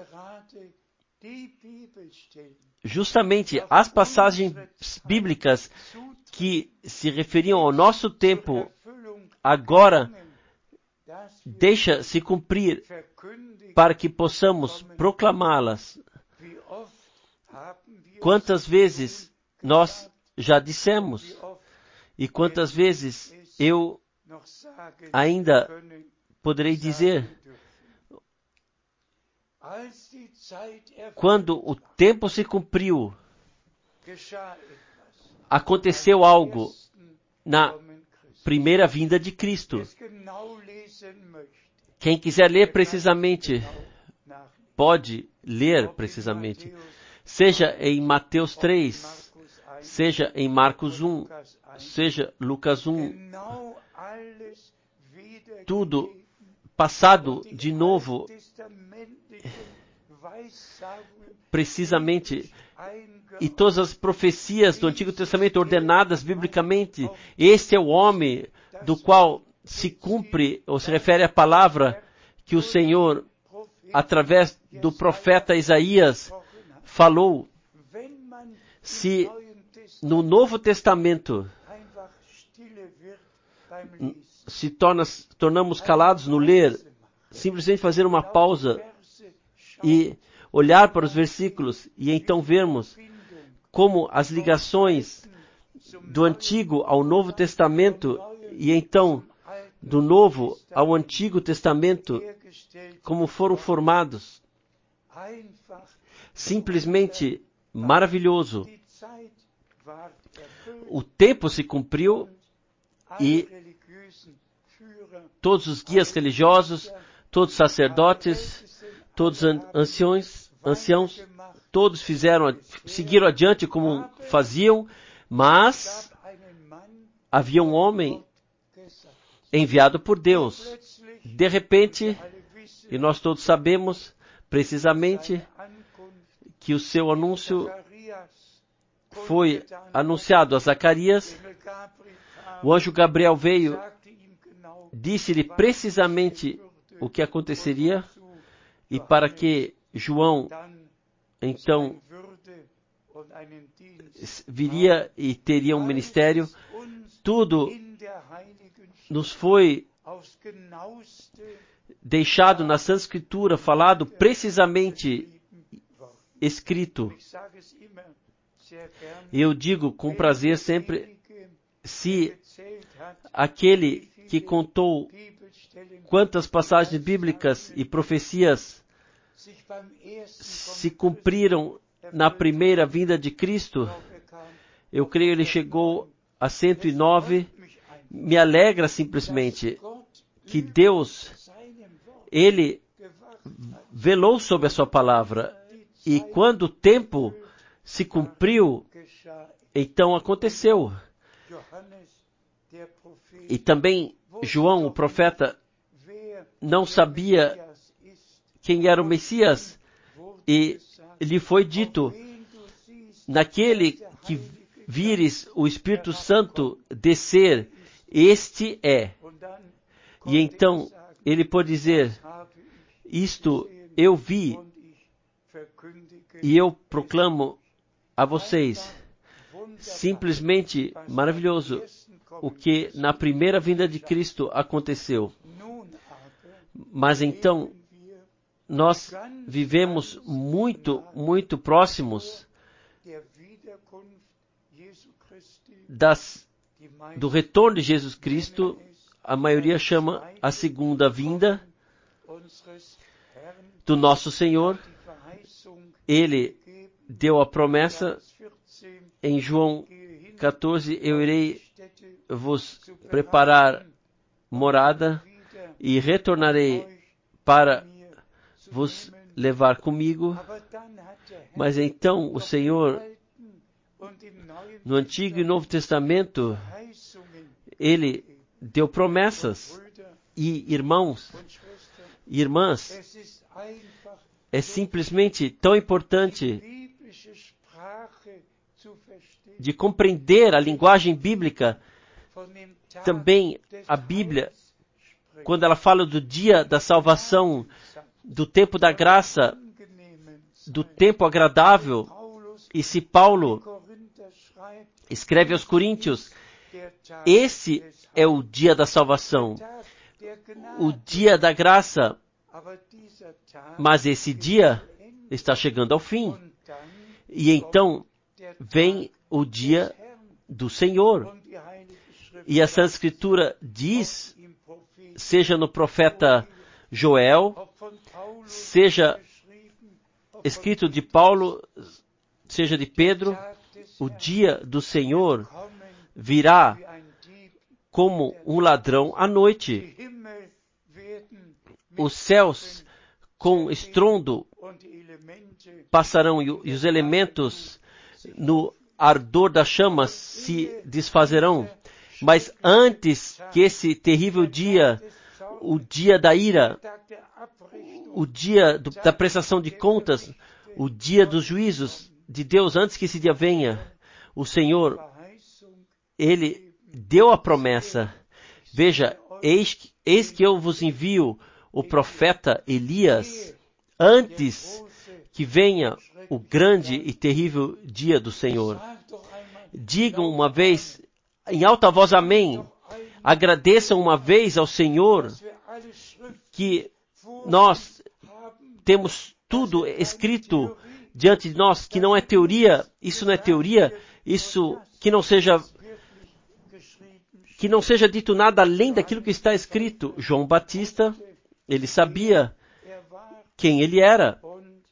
justamente as passagens bíblicas que se referiam ao nosso tempo, agora deixa se cumprir para que possamos proclamá-las. Quantas vezes nós já dissemos e quantas vezes eu ainda poderei dizer, quando o tempo se cumpriu, aconteceu algo na primeira vinda de Cristo. Quem quiser ler precisamente, pode ler precisamente. Seja em Mateus 3, seja em Marcos 1, seja Lucas 1, tudo passado de novo, precisamente, e todas as profecias do Antigo Testamento ordenadas biblicamente. Este é o homem do qual se cumpre, ou se refere à palavra que o Senhor, através do profeta Isaías, falou. Se no Novo Testamento tornamos calados no ler, simplesmente fazer uma pausa e olhar para os versículos e então vermos como as ligações do Antigo ao Novo Testamento e então do Novo ao Antigo Testamento, como foram formados. Simplesmente maravilhoso. O tempo se cumpriu e todos os guias religiosos, todos os sacerdotes, todos os anciãos, todos seguiram adiante como faziam, mas havia um homem enviado por Deus. De repente, e nós todos sabemos precisamente que o seu anúncio foi anunciado a Zacarias. O anjo Gabriel veio, disse-lhe precisamente o que aconteceria e para que João então viria e teria um ministério. Tudo nos foi deixado na Santa Escritura, falado precisamente, escrito. Eu digo com prazer sempre, se aquele que contou quantas passagens bíblicas e profecias se cumpriram na primeira vinda de Cristo, eu creio ele chegou a 109, me alegra simplesmente que Deus, Ele velou sobre a sua palavra, e quando o tempo se cumpriu, então aconteceu. E também João, o profeta, não sabia quem era o Messias, e lhe foi dito, naquele que vires o Espírito Santo descer, este é. E então ele pode dizer, isto eu vi e eu proclamo a vocês. Simplesmente maravilhoso o que na primeira vinda de Cristo aconteceu. Mas então nós vivemos muito, muito próximos do retorno de Jesus Cristo. A maioria chama a segunda vinda do nosso Senhor. Ele deu a promessa em João 14, eu irei vos preparar morada e retornarei para vos levar comigo. Mas então o Senhor, no Antigo e Novo Testamento, Ele deu promessas. E irmãos e irmãs, é simplesmente tão importante de compreender a linguagem bíblica. Também a Bíblia, quando ela fala do dia da salvação, do tempo da graça, do tempo agradável, e se Paulo escreve aos Coríntios, esse é o dia da salvação, o dia da graça, Mas esse dia está chegando ao fim. E então vem o dia do Senhor. E a Santa Escritura diz, seja no profeta Joel, seja escrito de Paulo, seja de Pedro, o dia do Senhor virá como um ladrão à noite. Os céus com estrondo passarão e os elementos no ardor das chamas se desfazerão. Mas antes que esse terrível dia, o dia da ira, o dia da prestação de contas, o dia dos juízos de Deus, antes que esse dia venha, o Senhor, Ele deu a promessa. Veja, eis que eu vos envio o profeta Elias, antes que venha o grande e terrível dia do Senhor. Digam uma vez, em alta voz, amém. Agradeçam uma vez ao Senhor que nós temos tudo escrito diante de nós, que não é teoria, isso não é teoria, isso que não seja dito nada além daquilo que está escrito. João Batista, ele sabia quem ele era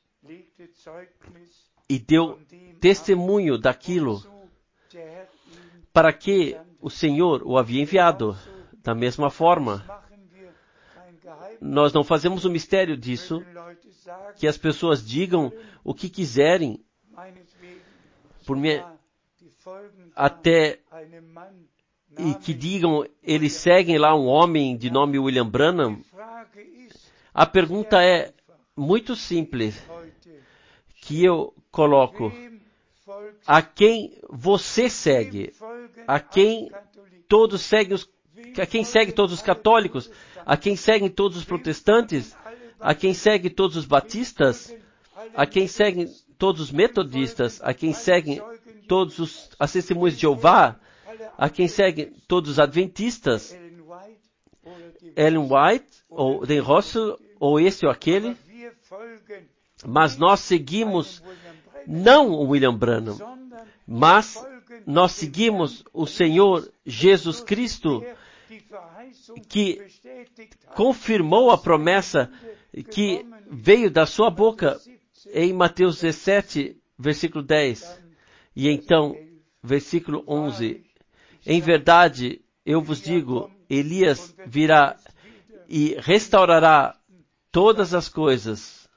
e deu testemunho daquilo para que o Senhor o havia enviado. Da mesma forma, nós não fazemos um mistério disso, que as pessoas digam o que quiserem, por mim, até, e que digam, eles seguem lá um homem de nome William Branham. A pergunta é muito simples, que eu coloco: a quem você segue? A quem todos seguem a quem segue todos os católicos? A quem seguem todos os protestantes? A quem segue todos os batistas? A quem seguem todos os metodistas? A quem seguem todos as testemunhas de Jeová? A quem seguem todos os adventistas? Ellen White, ou Dan Russell, ou esse ou aquele? Mas nós seguimos não o William Branham, mas nós seguimos o Senhor Jesus Cristo, que confirmou a promessa que veio da sua boca em Mateus 17, versículo 10. E então, versículo 11. Em verdade, eu vos digo, Elias virá e restaurará todas as coisas.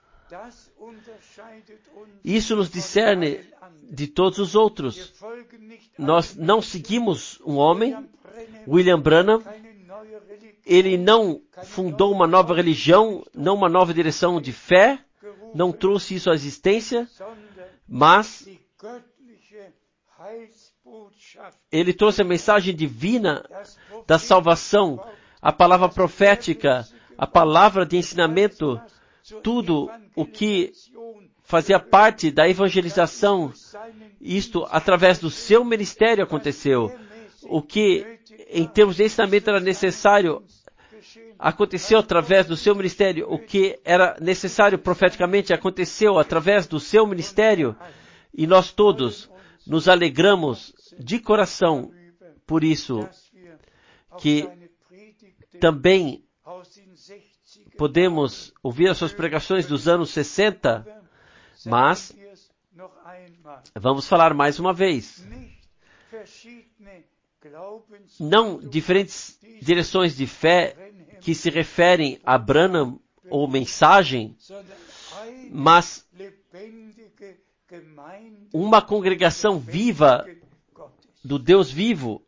Isso nos discerne de todos os outros. Nós não seguimos um homem, William Branham. Ele não fundou uma nova religião, não uma nova direção de fé, não trouxe isso à existência, mas ele trouxe a mensagem divina da salvação, a palavra profética, a palavra de ensinamento, tudo o que fazia parte da evangelização. Isto, através do seu ministério, aconteceu. O que, em termos de ensinamento, era necessário, aconteceu através do seu ministério. O que era necessário profeticamente, aconteceu através do seu ministério. E nós todos nos alegramos de coração por isso, que também podemos ouvir as suas pregações dos anos 60, mas vamos falar mais uma vez. Não diferentes direções de fé que se referem a Branham ou mensagem, mas uma congregação viva do Deus vivo,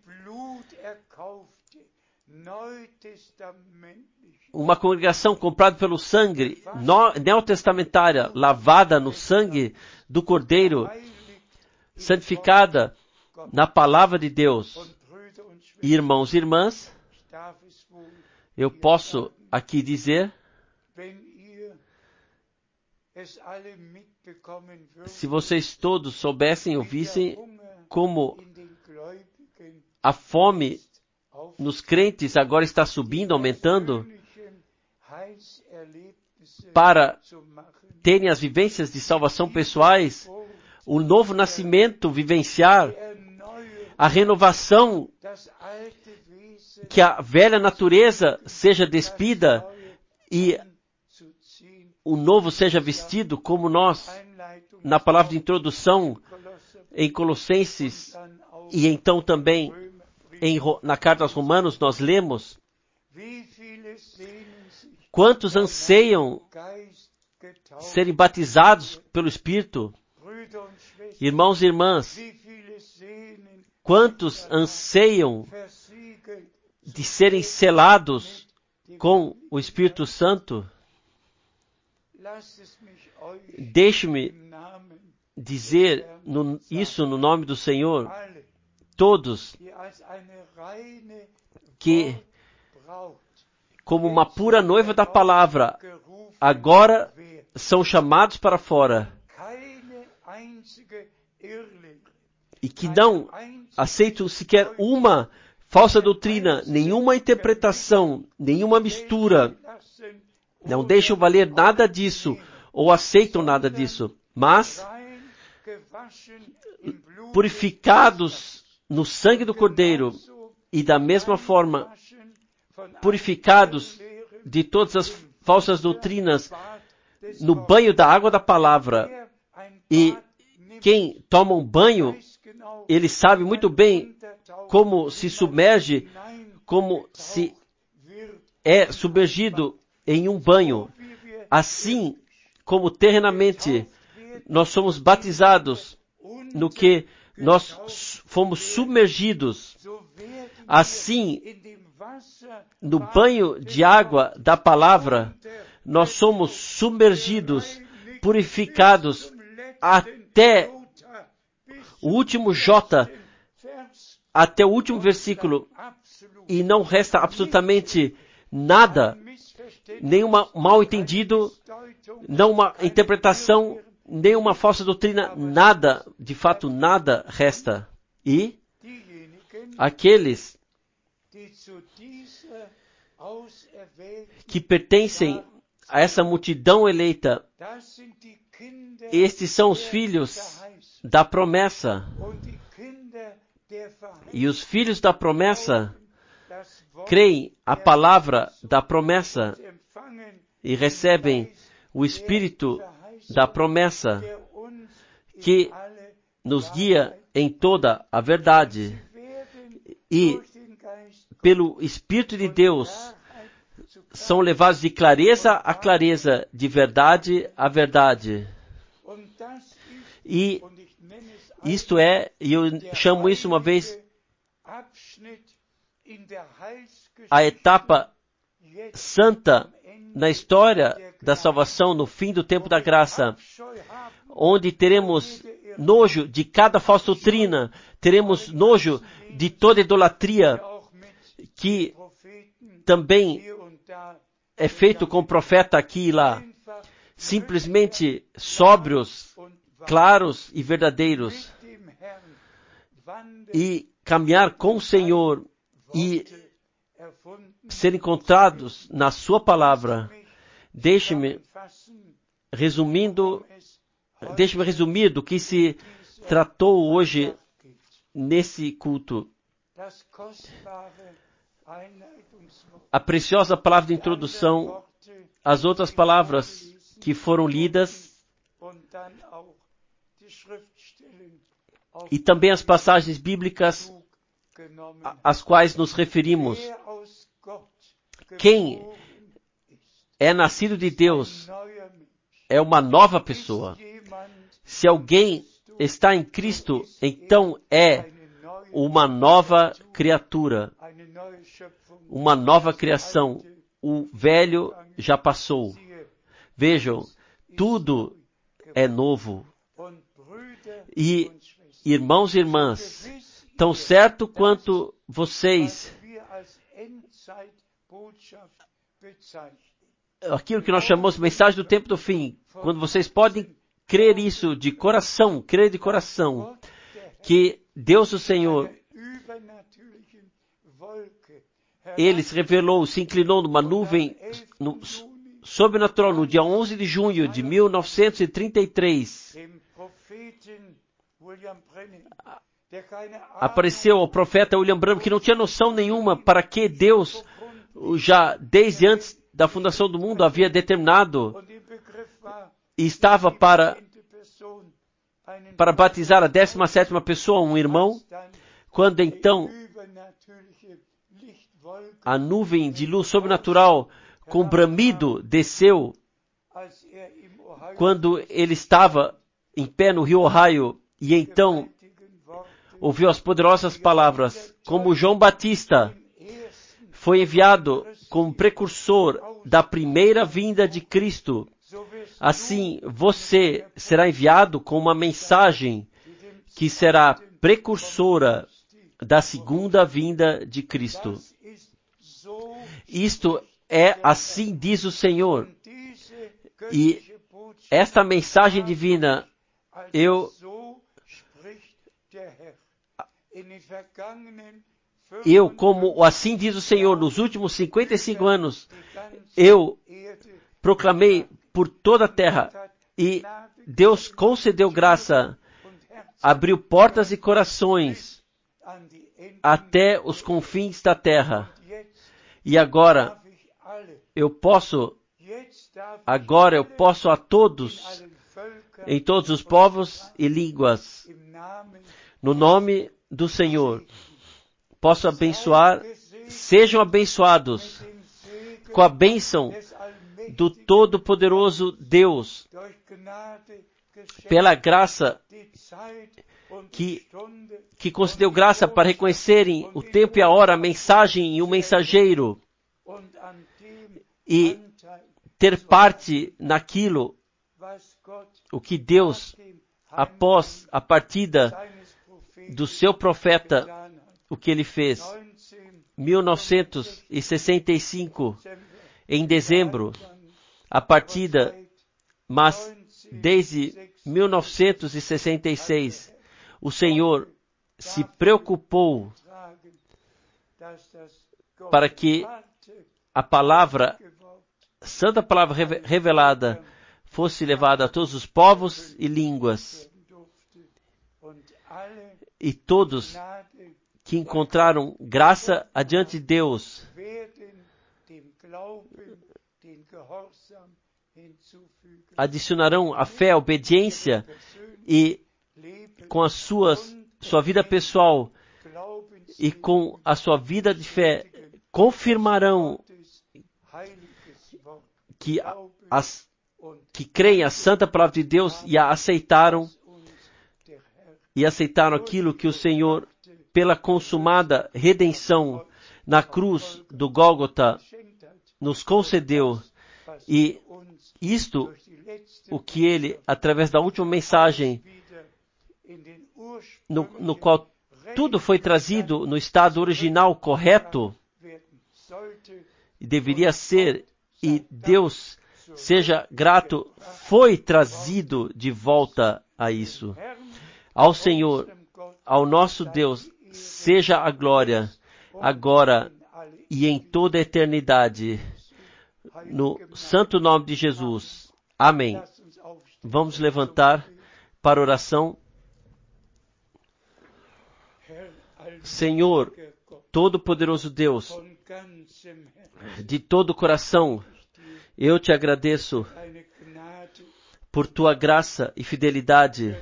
uma congregação comprada pelo sangue, neotestamentária, lavada no sangue do Cordeiro, santificada na palavra de Deus. Irmãos e irmãs, eu posso aqui dizer, se vocês todos soubessem, ouvissem como a fome nos crentes agora está subindo, aumentando, para terem as vivências de salvação pessoais, o novo nascimento vivenciar, a renovação, que a velha natureza seja despida e o novo seja vestido, como nós, na palavra de introdução, em Colossenses, e então também na carta aos Romanos, nós lemos: quantos anseiam serem batizados pelo Espírito? Irmãos e irmãs, quantos anseiam de serem selados com o Espírito Santo? Deixe-me dizer isso no nome do Senhor. Todos que, como uma pura noiva da palavra, agora são chamados para fora e que não aceitam sequer uma falsa doutrina, nenhuma interpretação, nenhuma mistura, não deixam valer nada disso ou aceitam nada disso, mas purificados no sangue do Cordeiro e da mesma forma purificados de todas as falsas doutrinas no banho da água da palavra. E quem toma um banho, ele sabe muito bem como se submerge, como se é submergido em um banho. Assim como terrenamente nós somos batizados no que nós fomos submergidos, assim, no banho de água da palavra, nós somos submergidos, purificados até o último J, até o último versículo, e não resta absolutamente nada, nenhum mal entendido, não uma interpretação, nenhuma falsa doutrina, nada, de fato nada resta. E aqueles que pertencem a essa multidão eleita, estes são os filhos da promessa. E os filhos da promessa creem a palavra da promessa e recebem o Espírito da promessa que nos guia em toda a verdade. E pelo Espírito de Deus são levados de clareza a clareza, de verdade a verdade. E isto é, e eu chamo isso uma vez, a etapa santa na história da salvação no fim do tempo da graça, onde teremos nojo de cada falsa doutrina, teremos nojo de toda idolatria, que também é feito com o profeta aqui e lá, simplesmente sóbrios, claros e verdadeiros, e caminhar com o Senhor e ser encontrados na sua palavra. Deixe-me resumir do que se tratou hoje nesse culto. A preciosa palavra de introdução, as outras palavras que foram lidas e também as passagens bíblicas às quais nos referimos. Quem é nascido de Deus é uma nova pessoa. Se alguém está em Cristo, então é uma nova criatura, uma nova criação. O velho já passou. Vejam, tudo é novo. E, irmãos e irmãs, tão certo quanto vocês, aquilo que nós chamamos de mensagem do tempo do fim, quando vocês podem crer isso de coração, crer de coração, que Deus o Senhor, Ele se revelou, se inclinou numa nuvem sobrenatural no dia 11 de junho de 1933. Apareceu ao profeta William Branham, que não tinha noção nenhuma para que Deus, já desde antes da fundação do mundo, havia determinado e estava para batizar a 17ª pessoa, um irmão, quando então a nuvem de luz sobrenatural com bramido desceu, quando ele estava em pé no rio Ohio, e então ouviu as poderosas palavras, como João Batista foi enviado como precursor da primeira vinda de Cristo, assim você será enviado com uma mensagem que será precursora da segunda vinda de Cristo. Isto é assim diz o Senhor. E esta mensagem divina, como assim diz o Senhor, nos últimos 55 anos, eu proclamei por toda a terra, e Deus concedeu graça, abriu portas e corações até os confins da terra. E agora eu posso a todos, em todos os povos e línguas, no nome do Senhor, posso abençoar, sejam abençoados com a bênção do Todo-Poderoso Deus, pela graça que concedeu graça para reconhecerem o tempo e a hora, a mensagem e o mensageiro, e ter parte naquilo, o que Deus, após a partida do seu profeta, o que ele fez. 1965, em dezembro, a partida, mas desde 1966, o Senhor se preocupou para que a palavra, santa palavra revelada, fosse levada a todos os povos e línguas. E todos que encontraram graça adiante de Deus adicionarão a fé, a obediência, e com a sua vida pessoal e com a sua vida de fé confirmarão que creem a santa palavra de Deus e aceitaram aquilo que o Senhor, pela consumada redenção na cruz do Gólgota, nos concedeu. E isto, o que ele, através da última mensagem, no qual tudo foi trazido no estado original correto, e deveria ser, e Deus seja grato, foi trazido de volta a isso. Ao Senhor, ao nosso Deus, seja a glória, agora e em toda a eternidade, no santo nome de Jesus. Amém. Vamos levantar para oração. Senhor, Todo-Poderoso Deus, de todo o coração, eu te agradeço por tua graça e fidelidade,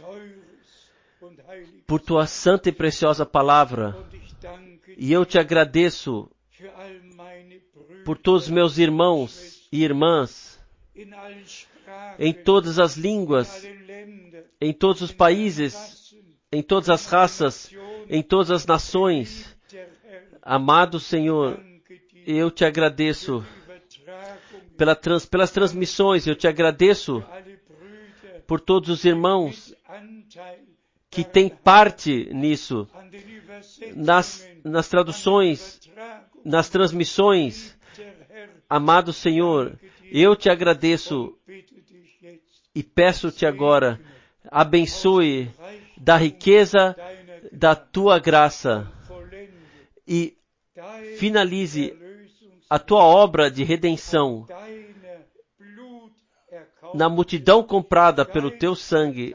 por tua santa e preciosa palavra, e eu te agradeço por todos os meus irmãos e irmãs, em todas as línguas, em todos os países, em todas as raças, em todas as nações. Amado Senhor, eu te agradeço pelas transmissões, eu te agradeço por todos os irmãos que têm parte nisso, nas traduções, nas transmissões. Amado Senhor, eu te agradeço e peço-te agora, abençoe da riqueza da tua graça e finalize a tua obra de redenção, na multidão comprada pelo teu sangue,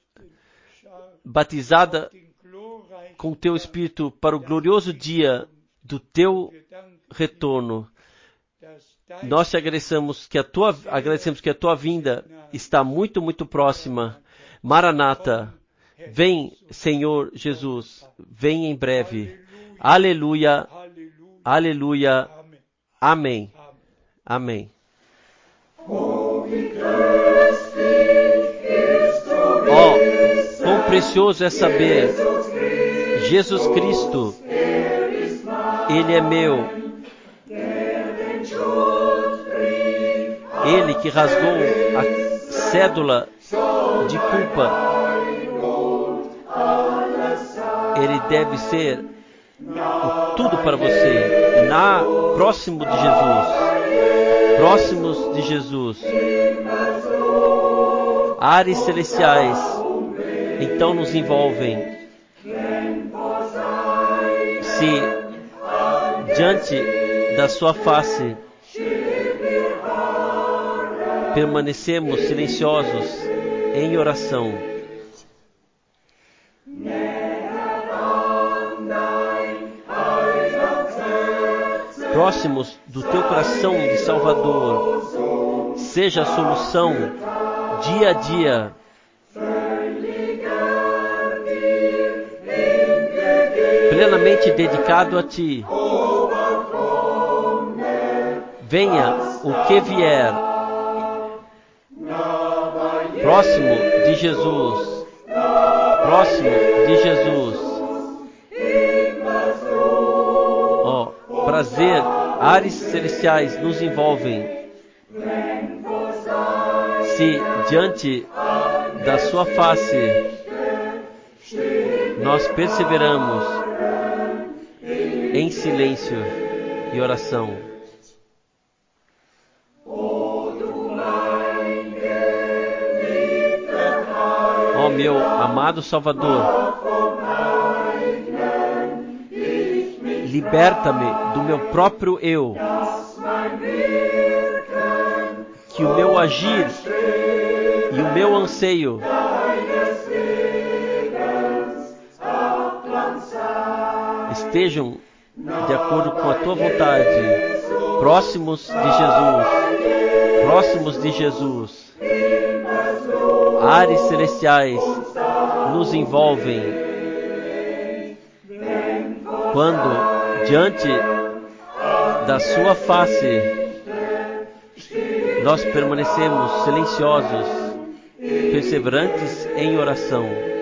batizada com teu Espírito para o glorioso dia do teu retorno. Nós te agradecemos que a tua vinda está muito, muito próxima. Maranata, vem, Senhor Jesus, vem em breve. Aleluia, aleluia, amém, amém. Oh, quão precioso é saber, Jesus Cristo, Ele é meu. Ele que rasgou a cédula de culpa, Ele deve ser o tudo para você. Próximo de Jesus, próximos de Jesus, ares celestiais, então nos envolvem. Se diante da sua face permanecemos silenciosos em oração, próximos do teu coração de Salvador, seja a solução dia a dia. Plenamente dedicado a ti. Venha o que vier. Próximo de Jesus. Próximo de Jesus. Prazer, ares celestiais nos envolvem. Se diante da sua face nós perseveramos em silêncio e oração. Ó meu amado Salvador, liberta-me do meu próprio eu, que o meu agir e o meu anseio estejam de acordo com a tua vontade, próximos de Jesus, próximos de Jesus. Ares celestiais nos envolvem quando diante da sua face nós permanecemos silenciosos, perseverantes em oração.